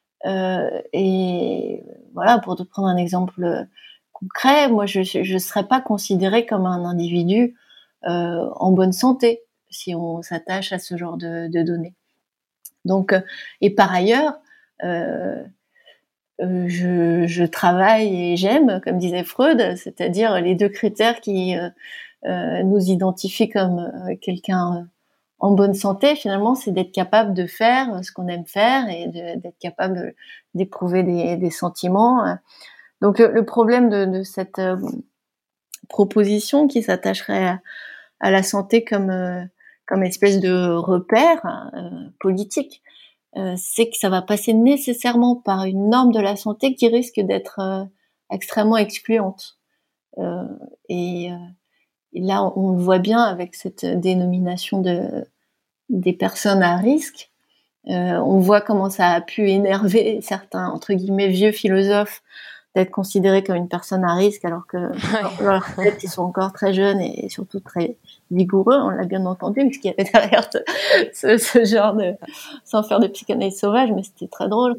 Et voilà, pour te prendre un exemple concret, moi je serais pas considérée comme un individu en bonne santé si on s'attache à ce genre de données. Donc, et par ailleurs, je travaille et j'aime, comme disait Freud, c'est-à-dire les 2 critères qui nous identifient comme quelqu'un en bonne santé, finalement, c'est d'être capable de faire ce qu'on aime faire et d'être capable d'éprouver des sentiments. Donc le problème de cette proposition qui s'attacherait à la santé comme espèce de repère politique, c'est que ça va passer nécessairement par une norme de la santé qui risque d'être extrêmement excluante. Et là, on voit bien avec cette dénomination des personnes à risque. On voit comment ça a pu énerver certains, entre guillemets, vieux philosophes d'être considérés comme une personne à risque alors que dans leur tête, ils sont encore très jeunes et surtout très vigoureux. On l'a bien entendu, parce qu'il y avait derrière ce genre de... sans faire de psychanalyse sauvage, mais c'était très drôle.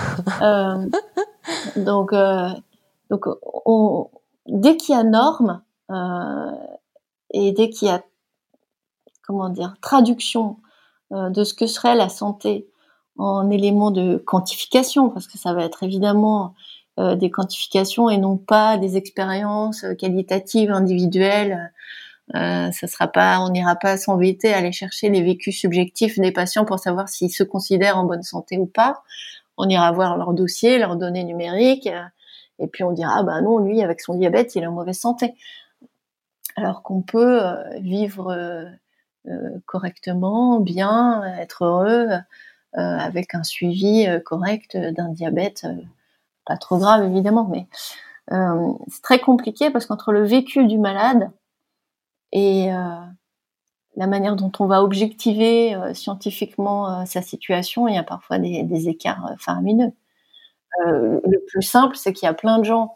Donc dès qu'il y a norme et dès qu'il y a traduction de ce que serait la santé en éléments de quantification, parce que ça va être évidemment des quantifications et non pas des expériences qualitatives individuelles. Ça sera pas, on n'ira pas s'embêter à aller chercher les vécus subjectifs des patients pour savoir s'ils se considèrent en bonne santé ou pas. On ira voir leur dossier, leurs données numériques, et puis on dira bah non, lui avec son diabète, il est en mauvaise santé. Alors qu'on peut vivre correctement, bien, être heureux avec un suivi correct d'un diabète, pas trop grave évidemment, mais c'est très compliqué parce qu'entre le vécu du malade et la manière dont on va objectiver scientifiquement sa situation, il y a parfois des écarts faramineux. Le plus simple, c'est qu'il y a plein de gens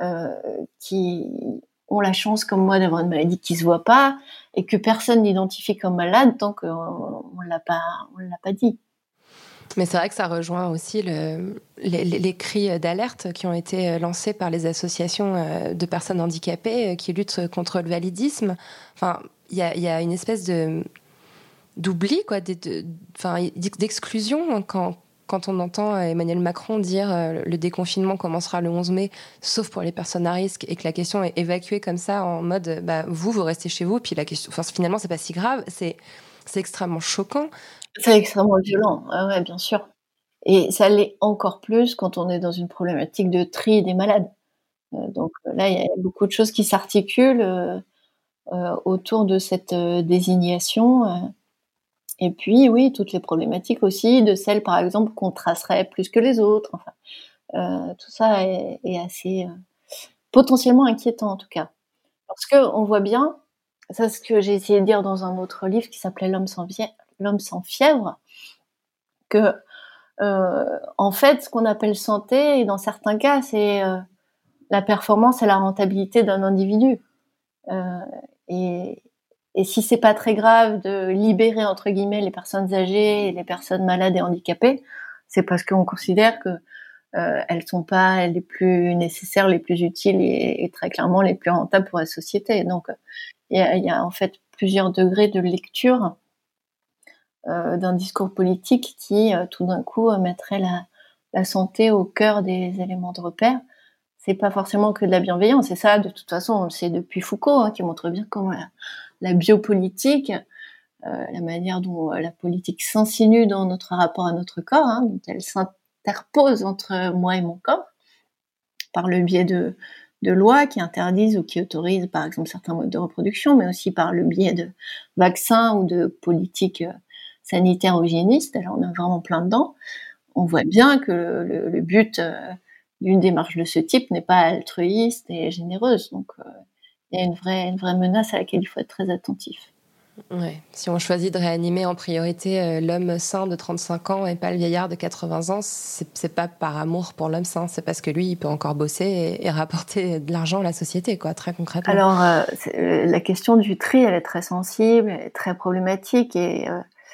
qui ont la chance, comme moi, d'avoir une maladie qui se voit pas et que personne n'identifie comme malade tant qu'on l'a pas dit. Mais c'est vrai que ça rejoint aussi les cris d'alerte qui ont été lancés par les associations de personnes handicapées qui luttent contre le validisme. Enfin, il y a une espèce d'oubli, quoi, d'exclusion quand on entend Emmanuel Macron dire le déconfinement commencera le 11 mai, sauf pour les personnes à risque, et que la question est évacuée comme ça en mode vous restez chez vous, puis la question, finalement c'est pas si grave, c'est extrêmement choquant. C'est extrêmement violent, ouais, bien sûr. Et ça l'est encore plus quand on est dans une problématique de tri des malades. Donc là, il y a beaucoup de choses qui s'articulent autour de cette désignation. Et puis, oui, toutes les problématiques aussi, de celles, par exemple, qu'on tracerait plus que les autres. Enfin, tout ça est assez potentiellement inquiétant, en tout cas. Parce qu'on voit bien, ça c'est ce que j'ai essayé de dire dans un autre livre qui s'appelait L'homme sans fièvre, que, en fait, ce qu'on appelle santé, et dans certains cas, c'est la performance et la rentabilité d'un individu. Et si c'est pas très grave de libérer, entre guillemets, les personnes âgées et les personnes malades et handicapées, c'est parce qu'on considère que elles sont pas les plus nécessaires, les plus utiles et très clairement les plus rentables pour la société. Donc, il y a en fait plusieurs degrés de lecture d'un discours politique qui, tout d'un coup, mettrait la santé au cœur des éléments de repère. C'est pas forcément que de la bienveillance. Et ça, de toute façon, on le sait depuis Foucault, qui montre bien comment la biopolitique, la manière dont la politique s'insinue dans notre rapport à notre corps, dont elle s'interpose entre moi et mon corps, par le biais de lois qui interdisent ou qui autorisent, par exemple, certains modes de reproduction, mais aussi par le biais de vaccins ou de politiques sanitaires ou hygiénistes. Alors, on est vraiment plein dedans. On voit bien que le but d'une démarche de ce type n'est pas altruiste et généreuse. Donc, il y a une vraie menace à laquelle il faut être très attentif. Ouais. Si on choisit de réanimer en priorité l'homme sain de 35 ans et pas le vieillard de 80 ans, c'est pas par amour pour l'homme sain, c'est parce que lui, il peut encore bosser et rapporter de l'argent à la société, quoi, très concrètement. Alors, la question du tri, elle est très sensible, elle est très problématique et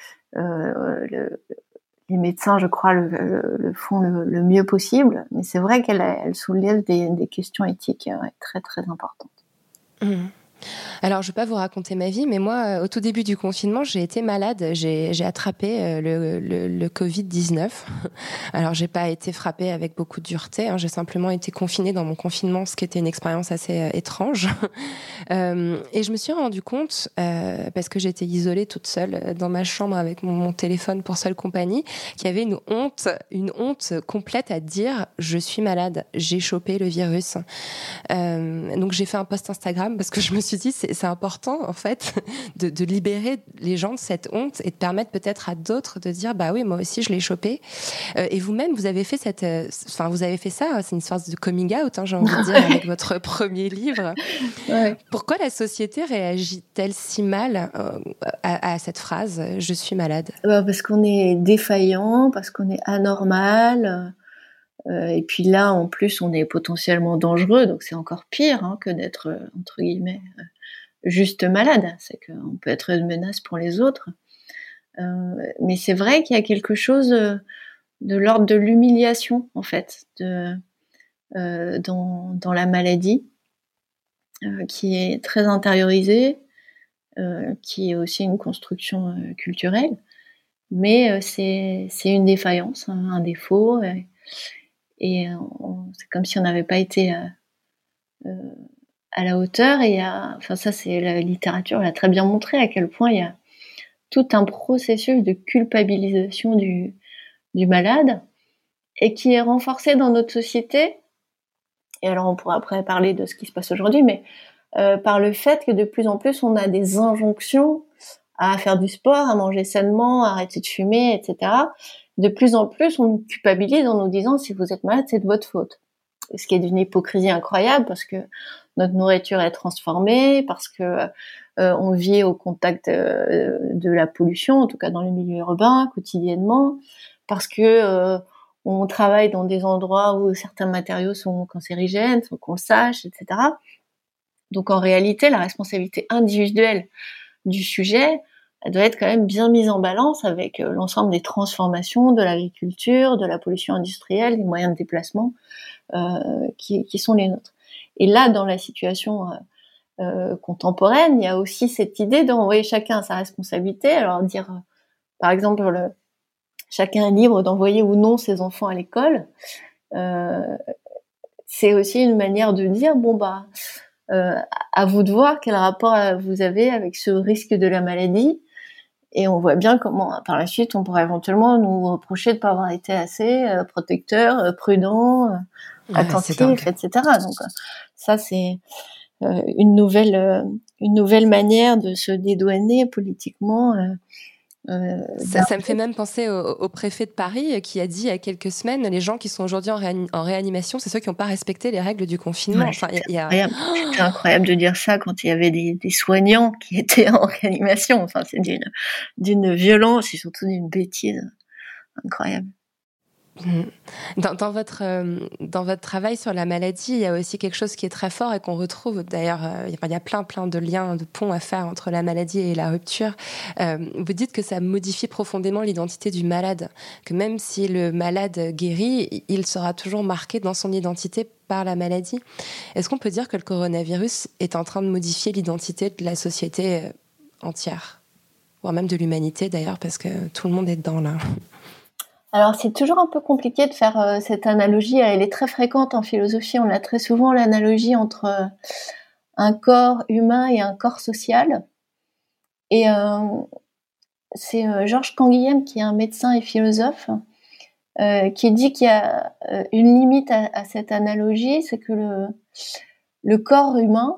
les médecins, je crois, le font le mieux possible, mais c'est vrai qu'elle soulève des questions éthiques très, très importantes. Mmh. Alors, je ne vais pas vous raconter ma vie, mais moi, au tout début du confinement, j'ai été malade. J'ai attrapé le Covid-19. Alors, j'ai pas été frappée avec beaucoup de dureté. J'ai simplement été confinée dans mon confinement, ce qui était une expérience assez étrange. Et je me suis rendu compte, parce que j'étais isolée toute seule dans ma chambre avec mon téléphone pour seule compagnie, qu'il y avait une honte complète à dire « je suis malade, j'ai chopé le virus ». Donc, j'ai fait un post Instagram parce que je me suis dit c'est important en fait de libérer les gens de cette honte et de permettre peut-être à d'autres de dire bah oui moi aussi je l'ai chopé. Et vous-même vous avez fait vous avez fait ça, c'est une sorte de coming out, j'ai envie de dire, avec votre premier livre. Ouais. Pourquoi la société réagit-elle si mal à cette phrase je suis malade? Parce qu'on est défaillant, parce qu'on est anormal. Et puis là, en plus, on est potentiellement dangereux, donc c'est encore pire que d'être, entre guillemets, juste malade. C'est qu'on peut être une menace pour les autres. Mais c'est vrai qu'il y a quelque chose de l'ordre de l'humiliation, en fait, dans la maladie, qui est très intériorisée, qui est aussi une construction culturelle. Mais c'est une défaillance, un défaut. Et c'est comme si on n'avait pas été à la hauteur. Et ça, c'est la littérature l'a très bien montré à quel point il y a tout un processus de culpabilisation du malade et qui est renforcé dans notre société. Et alors, on pourra après parler de ce qui se passe aujourd'hui, mais par le fait que de plus en plus, on a des injonctions à faire du sport, à manger sainement, à arrêter de fumer, etc. De plus en plus, on nous culpabilise en nous disant si vous êtes malade, c'est de votre faute. Ce qui est d'une hypocrisie incroyable parce que notre nourriture est transformée, parce que on vit au contact de la pollution, en tout cas dans le milieu urbain, quotidiennement, parce que on travaille dans des endroits où certains matériaux sont cancérigènes, sans qu'on le sache, etc. Donc en réalité, la responsabilité individuelle du sujet, elle doit être quand même bien mise en balance avec l'ensemble des transformations de l'agriculture, de la pollution industrielle, des moyens de déplacement qui sont les nôtres. Et là, dans la situation contemporaine, il y a aussi cette idée d'envoyer chacun à sa responsabilité. Alors dire, par exemple, chacun est libre d'envoyer ou non ses enfants à l'école. C'est aussi une manière de dire, à vous de voir quel rapport vous avez avec ce risque de la maladie. Et on voit bien comment, par la suite, on pourrait éventuellement nous reprocher de ne pas avoir été assez protecteur, prudent, attentif, etc. Donc ça, c'est une nouvelle manière de se dédouaner politiquement. Ça me fait même penser au préfet de Paris qui a dit il y a quelques semaines les gens qui sont aujourd'hui en réanimation, c'est ceux qui n'ont pas respecté les règles du confinement. Ouais, c'était incroyable de dire ça quand il y avait des soignants qui étaient en réanimation. Enfin, c'est d'une violence et surtout d'une bêtise incroyable. Dans votre travail sur la maladie, il y a aussi quelque chose qui est très fort et qu'on retrouve d'ailleurs, il y a plein de liens, de ponts à faire entre la maladie et la rupture. Vous dites que ça modifie profondément l'identité du malade, que même si le malade guérit, il sera toujours marqué dans son identité par la maladie. Est-ce qu'on peut dire que le coronavirus est en train de modifier l'identité de la société entière, voire même de l'humanité d'ailleurs, parce que tout le monde est dedans là? Alors, c'est toujours un peu compliqué de faire cette analogie. Elle est très fréquente en philosophie. On a très souvent l'analogie entre un corps humain et un corps social. Et c'est Georges Canguilhem, qui est un médecin et philosophe, qui dit qu'il y a une limite à cette analogie, c'est que le corps humain,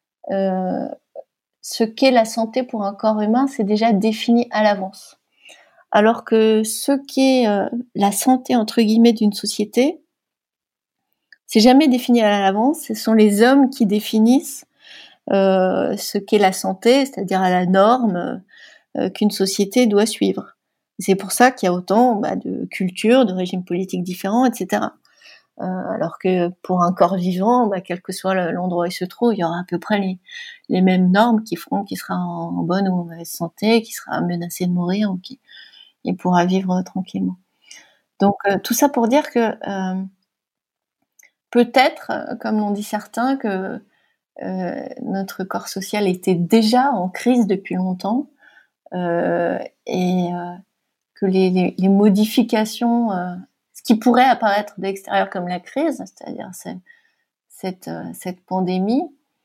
ce qu'est la santé pour un corps humain, c'est déjà défini à l'avance. Alors que ce qu'est la santé, entre guillemets, d'une société, c'est jamais défini à l'avance. Ce sont les hommes qui définissent ce qu'est la santé, c'est-à-dire à la norme qu'une société doit suivre. C'est pour ça qu'il y a autant de cultures, de régimes politiques différents, etc. Alors que pour un corps vivant, quel que soit l'endroit où il se trouve, il y aura à peu près les mêmes normes qui feront qu'il sera en bonne ou mauvaise santé, qu'il sera menacé de mourir ou il pourra vivre tranquillement. Donc tout ça pour dire que peut-être, comme l'ont dit certains, que notre corps social était déjà en crise depuis longtemps, et que les modifications, ce qui pourrait apparaître de l'extérieur comme la crise, c'est-à-dire cette pandémie,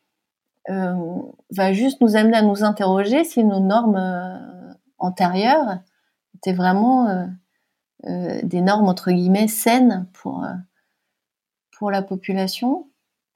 va juste nous amener à nous interroger si nos normes antérieures étaient vraiment des normes entre guillemets saines pour la population.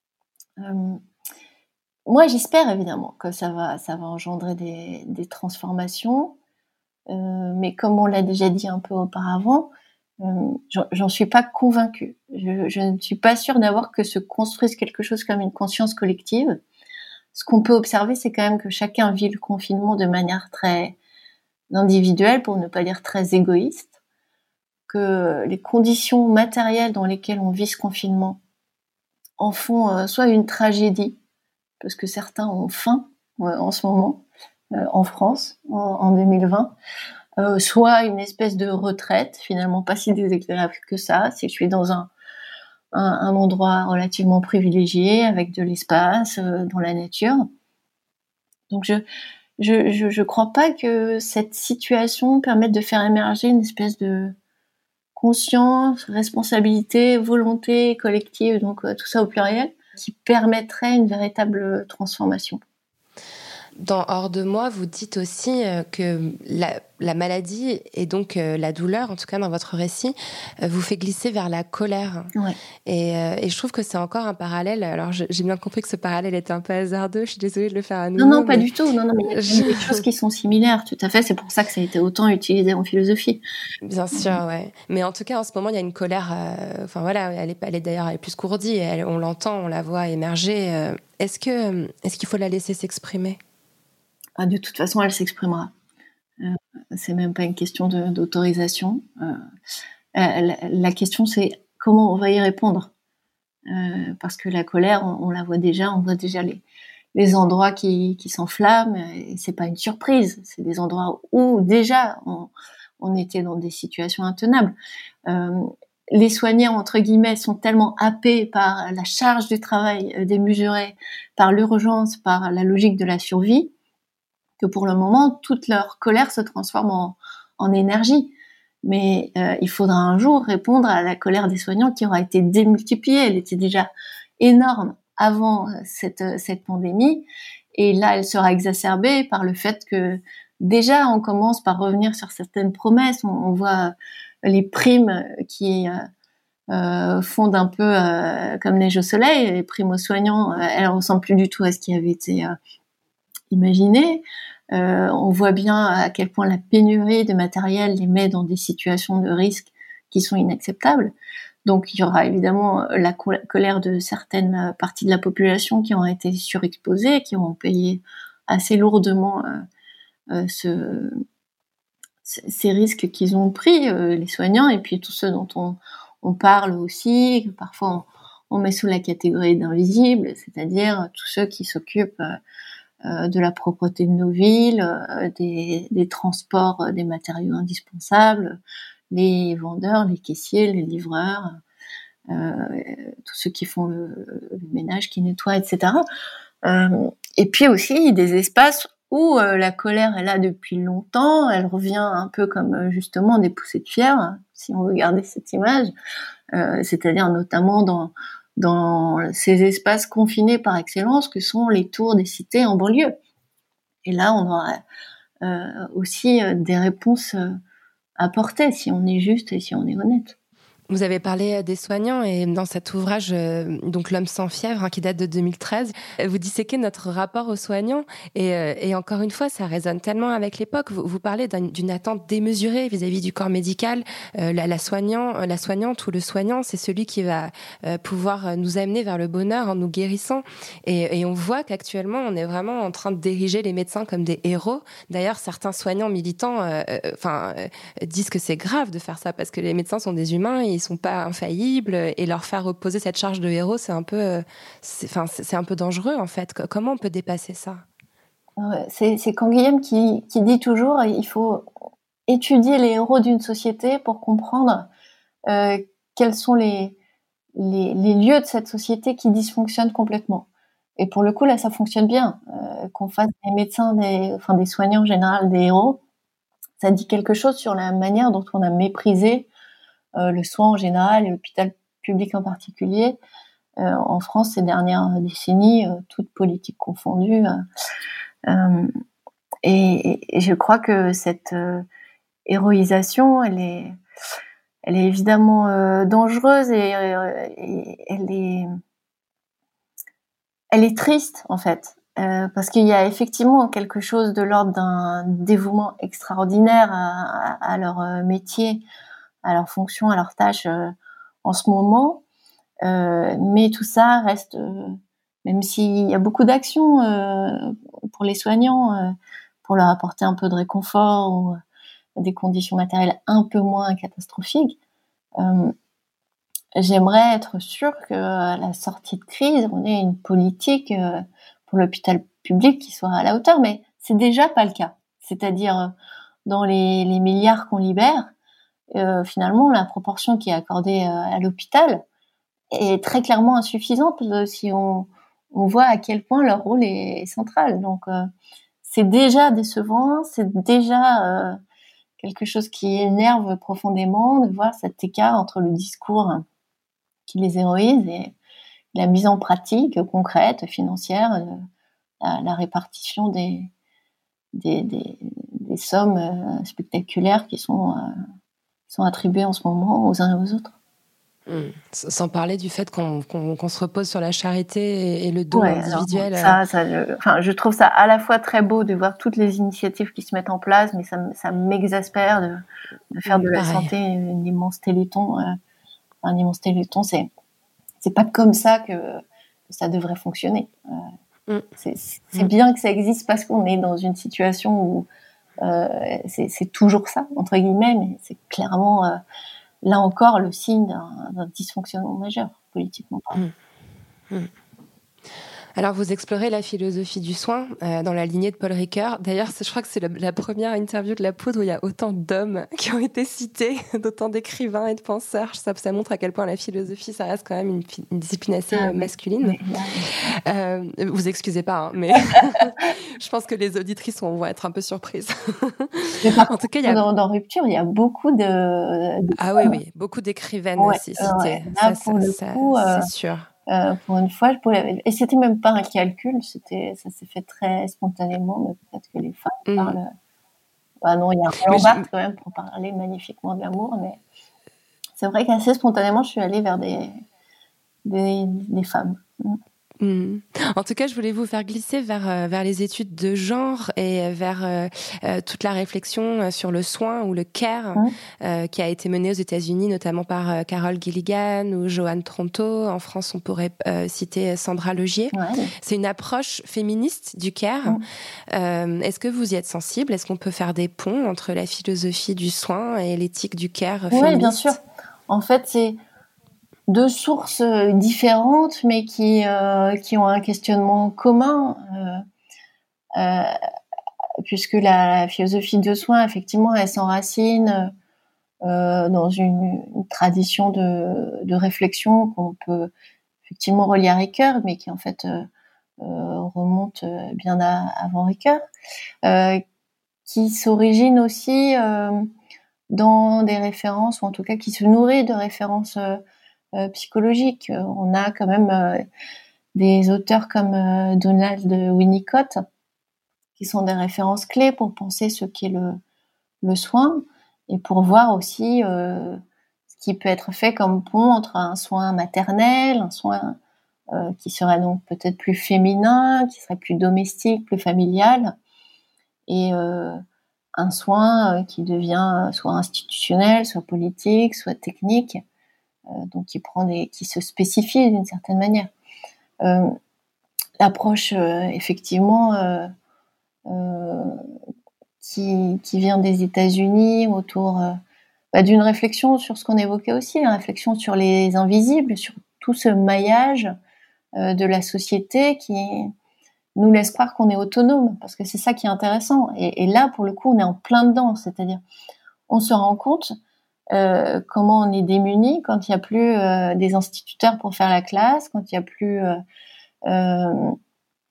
Moi, j'espère évidemment que ça va engendrer des transformations, mais comme on l'a déjà dit un peu auparavant, j'en suis pas convaincue. Je ne suis pas sûre d'avoir que se construise quelque chose comme une conscience collective. Ce qu'on peut observer, c'est quand même que chacun vit le confinement de manière très individuelle, pour ne pas dire très égoïste, que les conditions matérielles dans lesquelles on vit ce confinement en font soit une tragédie, parce que certains ont faim en ce moment, en France, en 2020, soit une espèce de retraite, finalement pas si désagréable que ça, si je suis dans un endroit relativement privilégié, avec de l'espace, dans la nature. Donc je crois pas que cette situation permette de faire émerger une espèce de conscience, responsabilité, volonté collective, donc tout ça au pluriel, qui permettrait une véritable transformation. Dans Hors de moi, vous dites aussi que la maladie et donc la douleur, en tout cas dans votre récit, vous fait glisser vers la colère. Ouais. Et je trouve que c'est encore un parallèle. Alors j'ai bien compris que ce parallèle était un peu hasardeux. Je suis désolée de le faire à nouveau. Non, pas du tout. Non, mais il y a des choses qui sont similaires, tout à fait. C'est pour ça que ça a été autant utilisé en philosophie. Bien sûr, ouais. Mais en tout cas, en ce moment, il y a une colère. Enfin voilà, elle est d'ailleurs plus courdie. On l'entend, on la voit émerger. Est-ce qu'il faut la laisser s'exprimer ? De toute façon, elle s'exprimera. C'est même pas une question d'autorisation. La question, c'est comment on va y répondre. Parce que la colère, on la voit déjà, on voit déjà les endroits qui s'enflamment, et c'est pas une surprise. C'est des endroits où déjà on était dans des situations intenables. Les soignants, entre guillemets, sont tellement happés par la charge du travail démesurée, par l'urgence, par la logique de la survie, que pour le moment, toute leur colère se transforme en énergie. Mais il faudra un jour répondre à la colère des soignants qui aura été démultipliée. Elle était déjà énorme avant cette pandémie. Et là, elle sera exacerbée par le fait que déjà, on commence par revenir sur certaines promesses. On voit les primes qui fondent un peu comme neige au soleil. Les primes aux soignants, elles ne ressemblent plus du tout à ce qui avait été imaginé. On voit bien à quel point la pénurie de matériel les met dans des situations de risque qui sont inacceptables. Donc il y aura évidemment la colère de certaines parties de la population qui ont été surexposées, qui ont payé assez lourdement ces risques qu'ils ont pris, les soignants, et puis tous ceux dont on parle aussi, que parfois on met sous la catégorie d'invisibles, c'est-à-dire tous ceux qui s'occupent de la propreté de nos villes, des transports des matériaux indispensables, les vendeurs, les caissiers, les livreurs, tous ceux qui font le ménage, qui nettoient, etc. Et puis aussi des espaces où la colère est là depuis longtemps, elle revient un peu comme justement des poussées de fièvre, si on veut garder cette image, c'est-à-dire notamment dans ces espaces confinés par excellence que sont les tours des cités en banlieue. Et là, on aura aussi des réponses à apporter si on est juste et si on est honnête. Vous avez parlé des soignants et dans cet ouvrage, donc L'homme sans fièvre, qui date de 2013, vous disséquez notre rapport aux soignants et encore une fois, ça résonne tellement avec l'époque. Vous parlez d'une attente démesurée vis-à-vis du corps médical. La soignante ou le soignant, c'est celui qui va pouvoir nous amener vers le bonheur en nous guérissant. Et on voit qu'actuellement, on est vraiment en train d'ériger les médecins comme des héros. D'ailleurs, certains soignants militants disent que c'est grave de faire ça parce que les médecins sont des humains, ils sont pas infaillibles, et leur faire reposer cette charge de héros, c'est un peu dangereux en fait. Comment on peut dépasser ça ? C'est Canguilhem qui dit toujours il faut étudier les héros d'une société pour comprendre quels sont les lieux de cette société qui dysfonctionnent complètement. Et pour le coup, là, ça fonctionne bien. Qu'on fasse des médecins, des soignants en général, des héros, ça dit quelque chose sur la manière dont on a méprisé le soin en général et l'hôpital public en particulier en France ces dernières décennies, toutes politiques confondues. Et je crois que cette héroïsation, elle est évidemment dangereuse et elle est triste en fait, parce qu'il y a effectivement quelque chose de l'ordre d'un dévouement extraordinaire à leur métier, à leur fonction, à leur tâche en ce moment. Mais tout ça reste, même s'il y a beaucoup d'actions pour les soignants, pour leur apporter un peu de réconfort ou des conditions matérielles un peu moins catastrophiques, j'aimerais être sûre qu'à la sortie de crise, on ait une politique pour l'hôpital public qui soit à la hauteur, mais c'est déjà pas le cas. C'est-à-dire, dans les milliards qu'on libère, finalement, la proportion qui est accordée à l'hôpital est très clairement insuffisante si on voit à quel point leur rôle est central. Donc, c'est déjà décevant, c'est déjà quelque chose qui énerve profondément de voir cet écart entre le discours qui les héroïse et la mise en pratique concrète, financière, la répartition des sommes spectaculaires qui sont attribuées en ce moment aux uns et aux autres. Sans parler du fait qu'on se repose sur la charité et le don individuel. Je trouve ça à la fois très beau de voir toutes les initiatives qui se mettent en place, mais ça m'exaspère de faire de la santé un immense téléthon. Un immense téléthon, c'est pas comme ça que ça devrait fonctionner. C'est bien que ça existe parce qu'on est dans une situation où c'est toujours ça, entre guillemets, mais c'est clairement... là encore, le signe d'un dysfonctionnement majeur, politiquement parlant. Alors, vous explorez la philosophie du soin dans la lignée de Paul Ricoeur. D'ailleurs, je crois que c'est la première interview de La Poudre où il y a autant d'hommes qui ont été cités, d'autant d'écrivains et de penseurs. Ça montre à quel point la philosophie, ça reste quand même une discipline assez masculine. Vous excusez pas, hein, mais je pense que les auditrices vont être un peu surprises. En tout cas, dans Rupture, il y a beaucoup de ah oui, beaucoup d'écrivaines aussi citées. Là, pour le coup, c'est sûr. Pour une fois, et c'était même pas un calcul, ça s'est fait très spontanément, mais peut-être que les femmes parlent. Bah non, il y a un Roland Barthes quand même pour parler magnifiquement de l'amour, mais c'est vrai qu'assez spontanément, je suis allée vers des femmes. En tout cas, je voulais vous faire glisser vers les études de genre et vers toute la réflexion sur le soin ou le care qui a été menée aux États-Unis, notamment par Carol Gilligan ou Joanne Tronto. En France, on pourrait citer Sandra Logier. Ouais. C'est une approche féministe du care. Est-ce que vous y êtes sensible ? Est-ce qu'on peut faire des ponts entre la philosophie du soin et l'éthique du care féministe ? Oui, bien sûr. En fait, c'est deux sources différentes, mais qui ont un questionnement commun, puisque la philosophie de soin, effectivement, elle s'enracine dans une tradition de réflexion qu'on peut effectivement relier à Ricoeur, mais qui en fait remonte bien avant Ricoeur, qui s'origine aussi dans des références, ou en tout cas qui se nourrit de références psychologique. On a quand même des auteurs comme Donald Winnicott qui sont des références clés pour penser ce qu'est le soin et pour voir aussi ce qui peut être fait comme pont entre un soin maternel, un soin qui serait donc peut-être plus féminin, qui serait plus domestique, plus familial, et un soin qui devient soit institutionnel, soit politique, soit technique, donc qui se spécifie d'une certaine manière. L'approche effectivement qui vient des États-Unis autour d'une réflexion sur ce qu'on évoquait aussi, une réflexion sur les invisibles, sur tout ce maillage de la société qui nous laisse croire qu'on est autonome, parce que c'est ça qui est intéressant. Et là, pour le coup, on est en plein dedans, c'est-à-dire on se rend compte comment on est démuni quand il n'y a plus des instituteurs pour faire la classe, quand il n'y a plus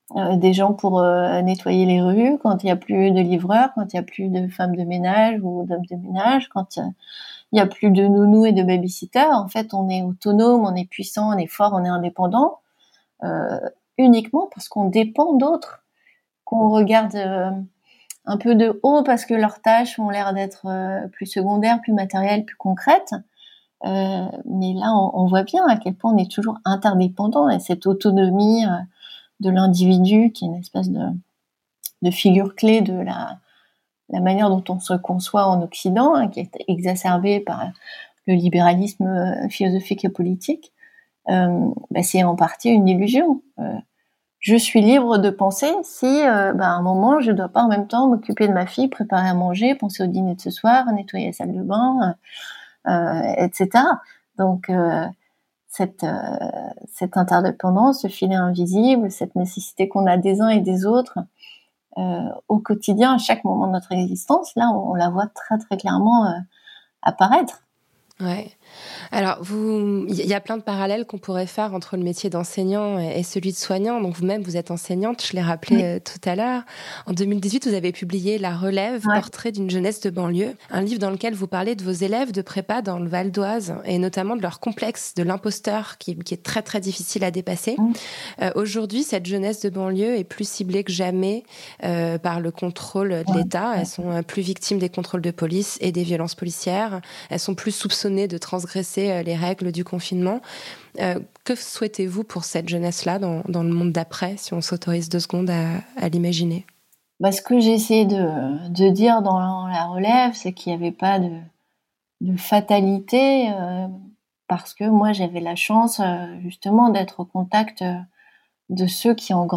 des gens pour nettoyer les rues, quand il n'y a plus de livreurs, quand il n'y a plus de femmes de ménage ou d'hommes de ménage, quand il n'y a plus de nounous et de babysitters. En fait, on est autonome, on est puissant, on est fort, on est indépendant, uniquement parce qu'on dépend d'autres, qu'on regarde un peu de haut parce que leurs tâches ont l'air d'être plus secondaires, plus matérielles, plus concrètes. Mais là, on voit bien à quel point on est toujours interdépendant, et cette autonomie de l'individu, qui est une espèce de figure clé de la manière dont on se conçoit en Occident, hein, qui est exacerbée par le libéralisme philosophique et politique, c'est en partie une illusion. Je suis libre de penser si, à un moment, je dois pas en même temps m'occuper de ma fille, préparer à manger, penser au dîner de ce soir, nettoyer la salle de bain, etc. Donc, cette interdépendance, ce filet invisible, cette nécessité qu'on a des uns et des autres au quotidien, à chaque moment de notre existence, là, on la voit très très clairement apparaître. Ouais. Alors, il y a plein de parallèles qu'on pourrait faire entre le métier d'enseignant et celui de soignant. Donc, vous-même, vous êtes enseignante, je l'ai rappelé tout à l'heure. En 2018, vous avez publié La Relève, portrait d'une jeunesse de banlieue, un livre dans lequel vous parlez de vos élèves de prépa dans le Val d'Oise et notamment de leur complexe de l'imposteur qui est très, très difficile à dépasser. Aujourd'hui, cette jeunesse de banlieue est plus ciblée que jamais par le contrôle de l'État. Elles sont plus victimes des contrôles de police et des violences policières. Elles sont plus soupçonnées de transgresser les règles du confinement. Que souhaitez-vous pour cette jeunesse-là dans le monde d'après, si on s'autorise 2 secondes à l'imaginer? Ce que j'ai essayé de dire dans La Relève, c'est qu'il n'y avait pas de fatalité, parce que moi j'avais la chance justement d'être au contact de ceux qui en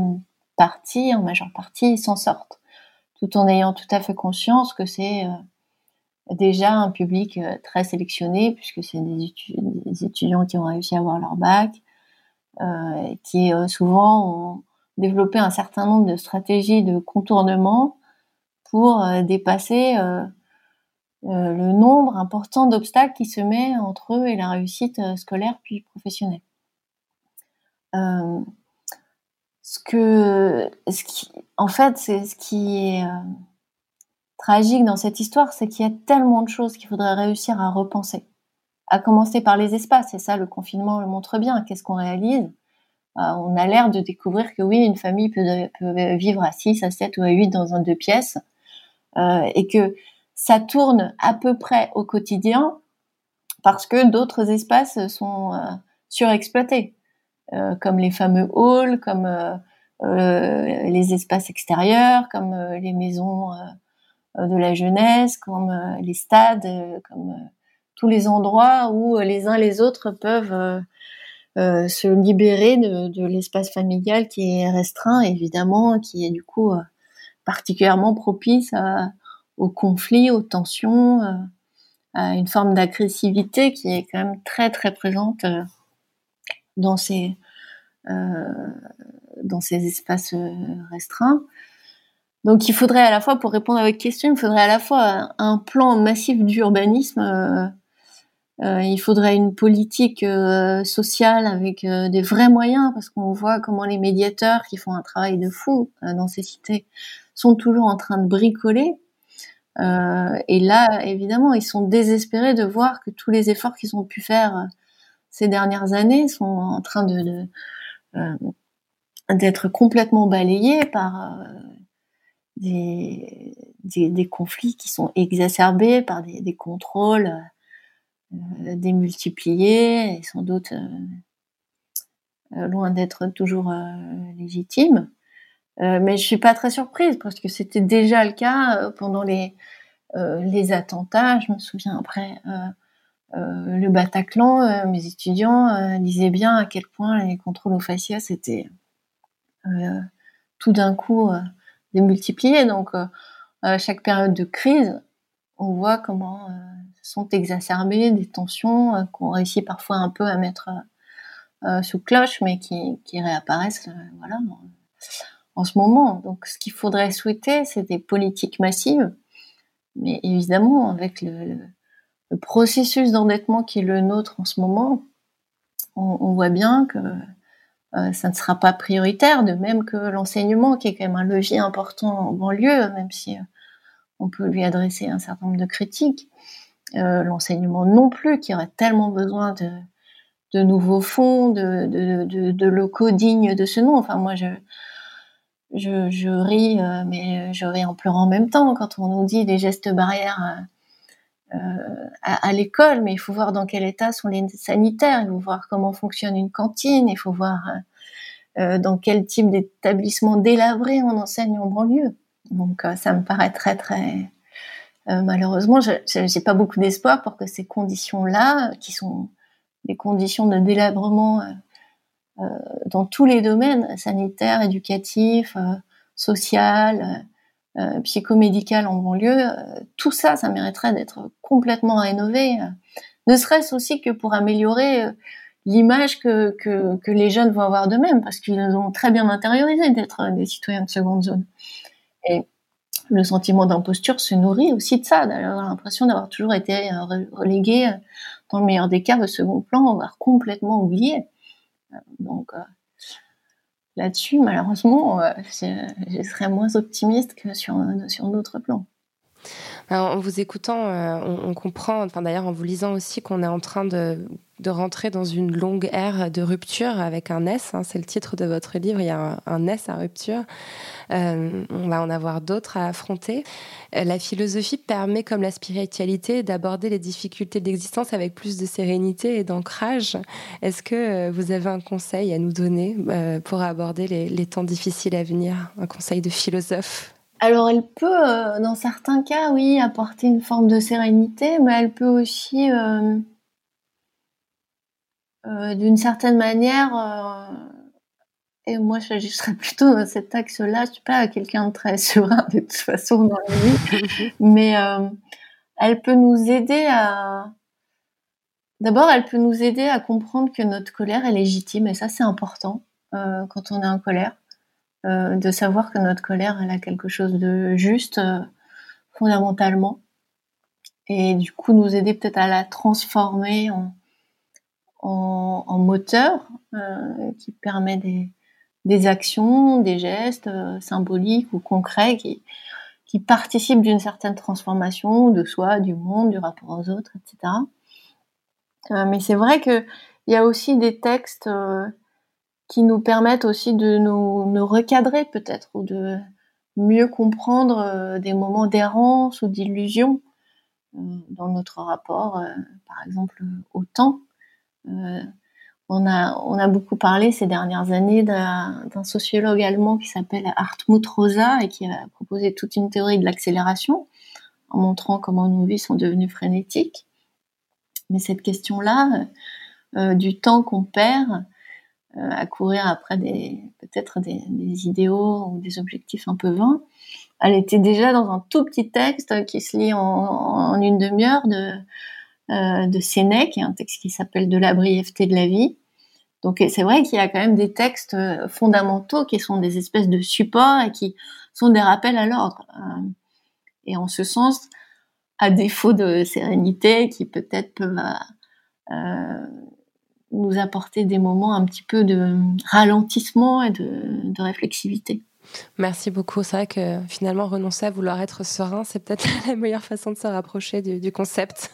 majeure partie, s'en sortent, tout en ayant tout à fait conscience que c'est déjà un public très sélectionné, puisque c'est des étudiants qui ont réussi à avoir leur bac, qui souvent ont développé un certain nombre de stratégies de contournement pour dépasser le nombre important d'obstacles qui se met entre eux et la réussite scolaire puis professionnelle. Ce qui est tragique dans cette histoire, c'est qu'il y a tellement de choses qu'il faudrait réussir à repenser. À commencer par les espaces, et ça, le confinement le montre bien. Qu'est-ce qu'on réalise ? On a l'air de découvrir que oui, une famille peut vivre à 6, à 7 ou à 8 dans un 2 pièces, et que ça tourne à peu près au quotidien parce que d'autres espaces sont surexploités, comme les fameux halls, comme les espaces extérieurs, comme les maisons de la jeunesse, comme les stades, comme tous les endroits où les uns les autres peuvent se libérer de l'espace familial qui est restreint, évidemment, qui est du coup particulièrement propice aux conflits, aux tensions, à une forme d'agressivité qui est quand même très très présente dans ces espaces restreints. Donc il faudrait à la fois, pour répondre à votre question, il faudrait à la fois un plan massif d'urbanisme, il faudrait une politique sociale avec des vrais moyens, parce qu'on voit comment les médiateurs qui font un travail de fou dans ces cités sont toujours en train de bricoler. Et là, évidemment, ils sont désespérés de voir que tous les efforts qu'ils ont pu faire ces dernières années sont en train d'être complètement balayés par des conflits qui sont exacerbés par des contrôles démultipliés et sans doute loin d'être toujours légitimes. Mais je suis pas très surprise parce que c'était déjà le cas pendant les attentats. Je me souviens après le Bataclan, mes étudiants disaient bien à quel point les contrôles aux faciès étaient tout d'un coup démultipliés. Donc à chaque période de crise, on voit comment sont exacerbées des tensions qu'on réussit parfois un peu à mettre sous cloche, mais qui réapparaissent en ce moment. Donc ce qu'il faudrait souhaiter, c'est des politiques massives, mais évidemment avec le processus d'endettement qui est le nôtre en ce moment, on voit bien que ça ne sera pas prioritaire, de même que l'enseignement, qui est quand même un levier important en banlieue, même si on peut lui adresser un certain nombre de critiques. L'enseignement non plus, qui aurait tellement besoin de nouveaux fonds, de locaux dignes de ce nom. Enfin, moi, je ris, mais je ris en pleurant en même temps quand on nous dit des gestes barrières à l'école, mais il faut voir dans quel état sont les sanitaires, il faut voir comment fonctionne une cantine, il faut voir dans quel type d'établissement délabré on enseigne en banlieue. Donc ça me paraît très très malheureusement, j'ai pas beaucoup d'espoir pour que ces conditions-là, qui sont des conditions de délabrement dans tous les domaines, sanitaires, éducatifs, social, psychomédical en banlieue, tout ça, ça mériterait d'être complètement rénové, ne serait-ce aussi que pour améliorer l'image que les jeunes vont avoir d'eux-mêmes, parce qu'ils ont très bien intériorisé d'être des citoyens de seconde zone. Et le sentiment d'imposture se nourrit aussi de ça, d'avoir l'impression d'avoir toujours été relégué, dans le meilleur des cas, au second plan, voire complètement oublié. Donc là-dessus, malheureusement, je serais moins optimiste que sur d'autres plans. Alors, en vous écoutant, on comprend, enfin d'ailleurs en vous lisant aussi, qu'on est en train de rentrer dans une longue ère de rupture avec un S, c'est le titre de votre livre, il y a un S à rupture. On va en avoir d'autres à affronter. La philosophie permet, comme la spiritualité, d'aborder les difficultés de l'existence avec plus de sérénité et d'ancrage. Est-ce que vous avez un conseil à nous donner pour aborder les temps difficiles à venir, un conseil de philosophe ? Alors, elle peut, dans certains cas, oui, apporter une forme de sérénité, mais elle peut aussi, d'une certaine manière, et moi, je serais plutôt dans cet axe-là, je suis pas quelqu'un de très serein, de toute façon, dans la vie, mais elle peut nous aider D'abord, elle peut nous aider à comprendre que notre colère est légitime, et ça, c'est important, quand on est en colère. De savoir que notre colère, elle a quelque chose de juste, fondamentalement, et du coup nous aider peut-être à la transformer en moteur qui permet des actions, des gestes symboliques ou concrets qui participent d'une certaine transformation de soi, du monde, du rapport aux autres, etc. Mais c'est vrai que il y a aussi des textes qui nous permettent aussi de nous recadrer peut-être, ou de mieux comprendre des moments d'errance ou d'illusion dans notre rapport, par exemple, au temps. On a beaucoup parlé ces dernières années d'un sociologue allemand qui s'appelle Hartmut Rosa et qui a proposé toute une théorie de l'accélération en montrant comment nos vies sont devenues frénétiques. Mais cette question-là, du temps qu'on perd à courir après peut-être des idéaux ou des objectifs un peu vains, elle était déjà dans un tout petit texte qui se lit en une demi-heure de Sénèque, un texte qui s'appelle « De la brièveté de la vie ». Donc c'est vrai qu'il y a quand même des textes fondamentaux qui sont des espèces de supports et qui sont des rappels à l'ordre. Et en ce sens, à défaut de sérénité, qui peut-être peuvent nous apporter des moments un petit peu de ralentissement et de réflexivité. Merci beaucoup. C'est vrai que finalement, renoncer à vouloir être serein, c'est peut-être la meilleure façon de se rapprocher du concept.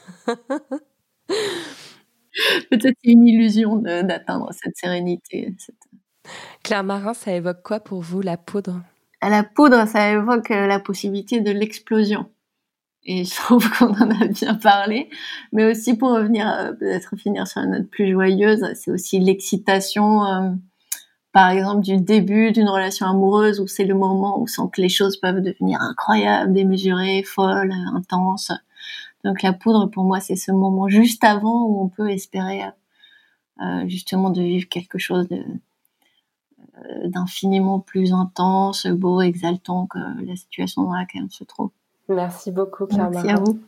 Peut-être c'est une illusion d'atteindre cette sérénité. Claire Marin, ça évoque quoi pour vous, la poudre ? La poudre, ça évoque la possibilité de l'explosion. Et je trouve qu'on en a bien parlé, mais aussi pour revenir, peut-être finir sur une note plus joyeuse, c'est aussi l'excitation, par exemple, du début d'une relation amoureuse où c'est le moment où on sent que les choses peuvent devenir incroyables, démesurées, folles, intenses. Donc la poudre, pour moi, c'est ce moment juste avant où on peut espérer justement de vivre quelque chose d'infiniment plus intense, beau, exaltant que la situation dans laquelle on se trouve. Merci beaucoup, Claire Marin. Merci à vous.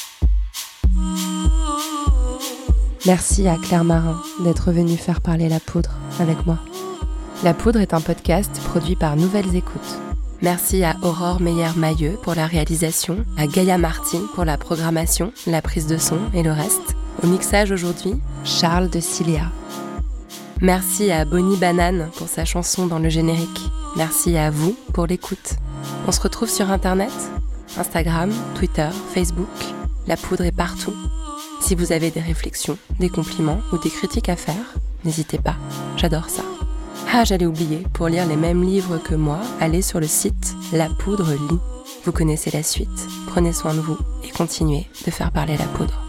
Merci à Claire Marin d'être venue faire parler la poudre avec moi. La poudre est un podcast produit par Nouvelles Écoutes. Merci à Aurore Meyer-Mailleux pour la réalisation, à Gaïa Martin pour la programmation, la prise de son et le reste. Au mixage aujourd'hui, Charles de Cilia. Merci à Bonnie Banane pour sa chanson dans le générique. Merci à vous pour l'écoute. On se retrouve sur Internet, Instagram, Twitter, Facebook. La poudre est partout. Si vous avez des réflexions, des compliments ou des critiques à faire, n'hésitez pas, j'adore ça. Ah, j'allais oublier, pour lire les mêmes livres que moi, allez sur le site La Poudre lit. Vous connaissez la suite, prenez soin de vous et continuez de faire parler la poudre.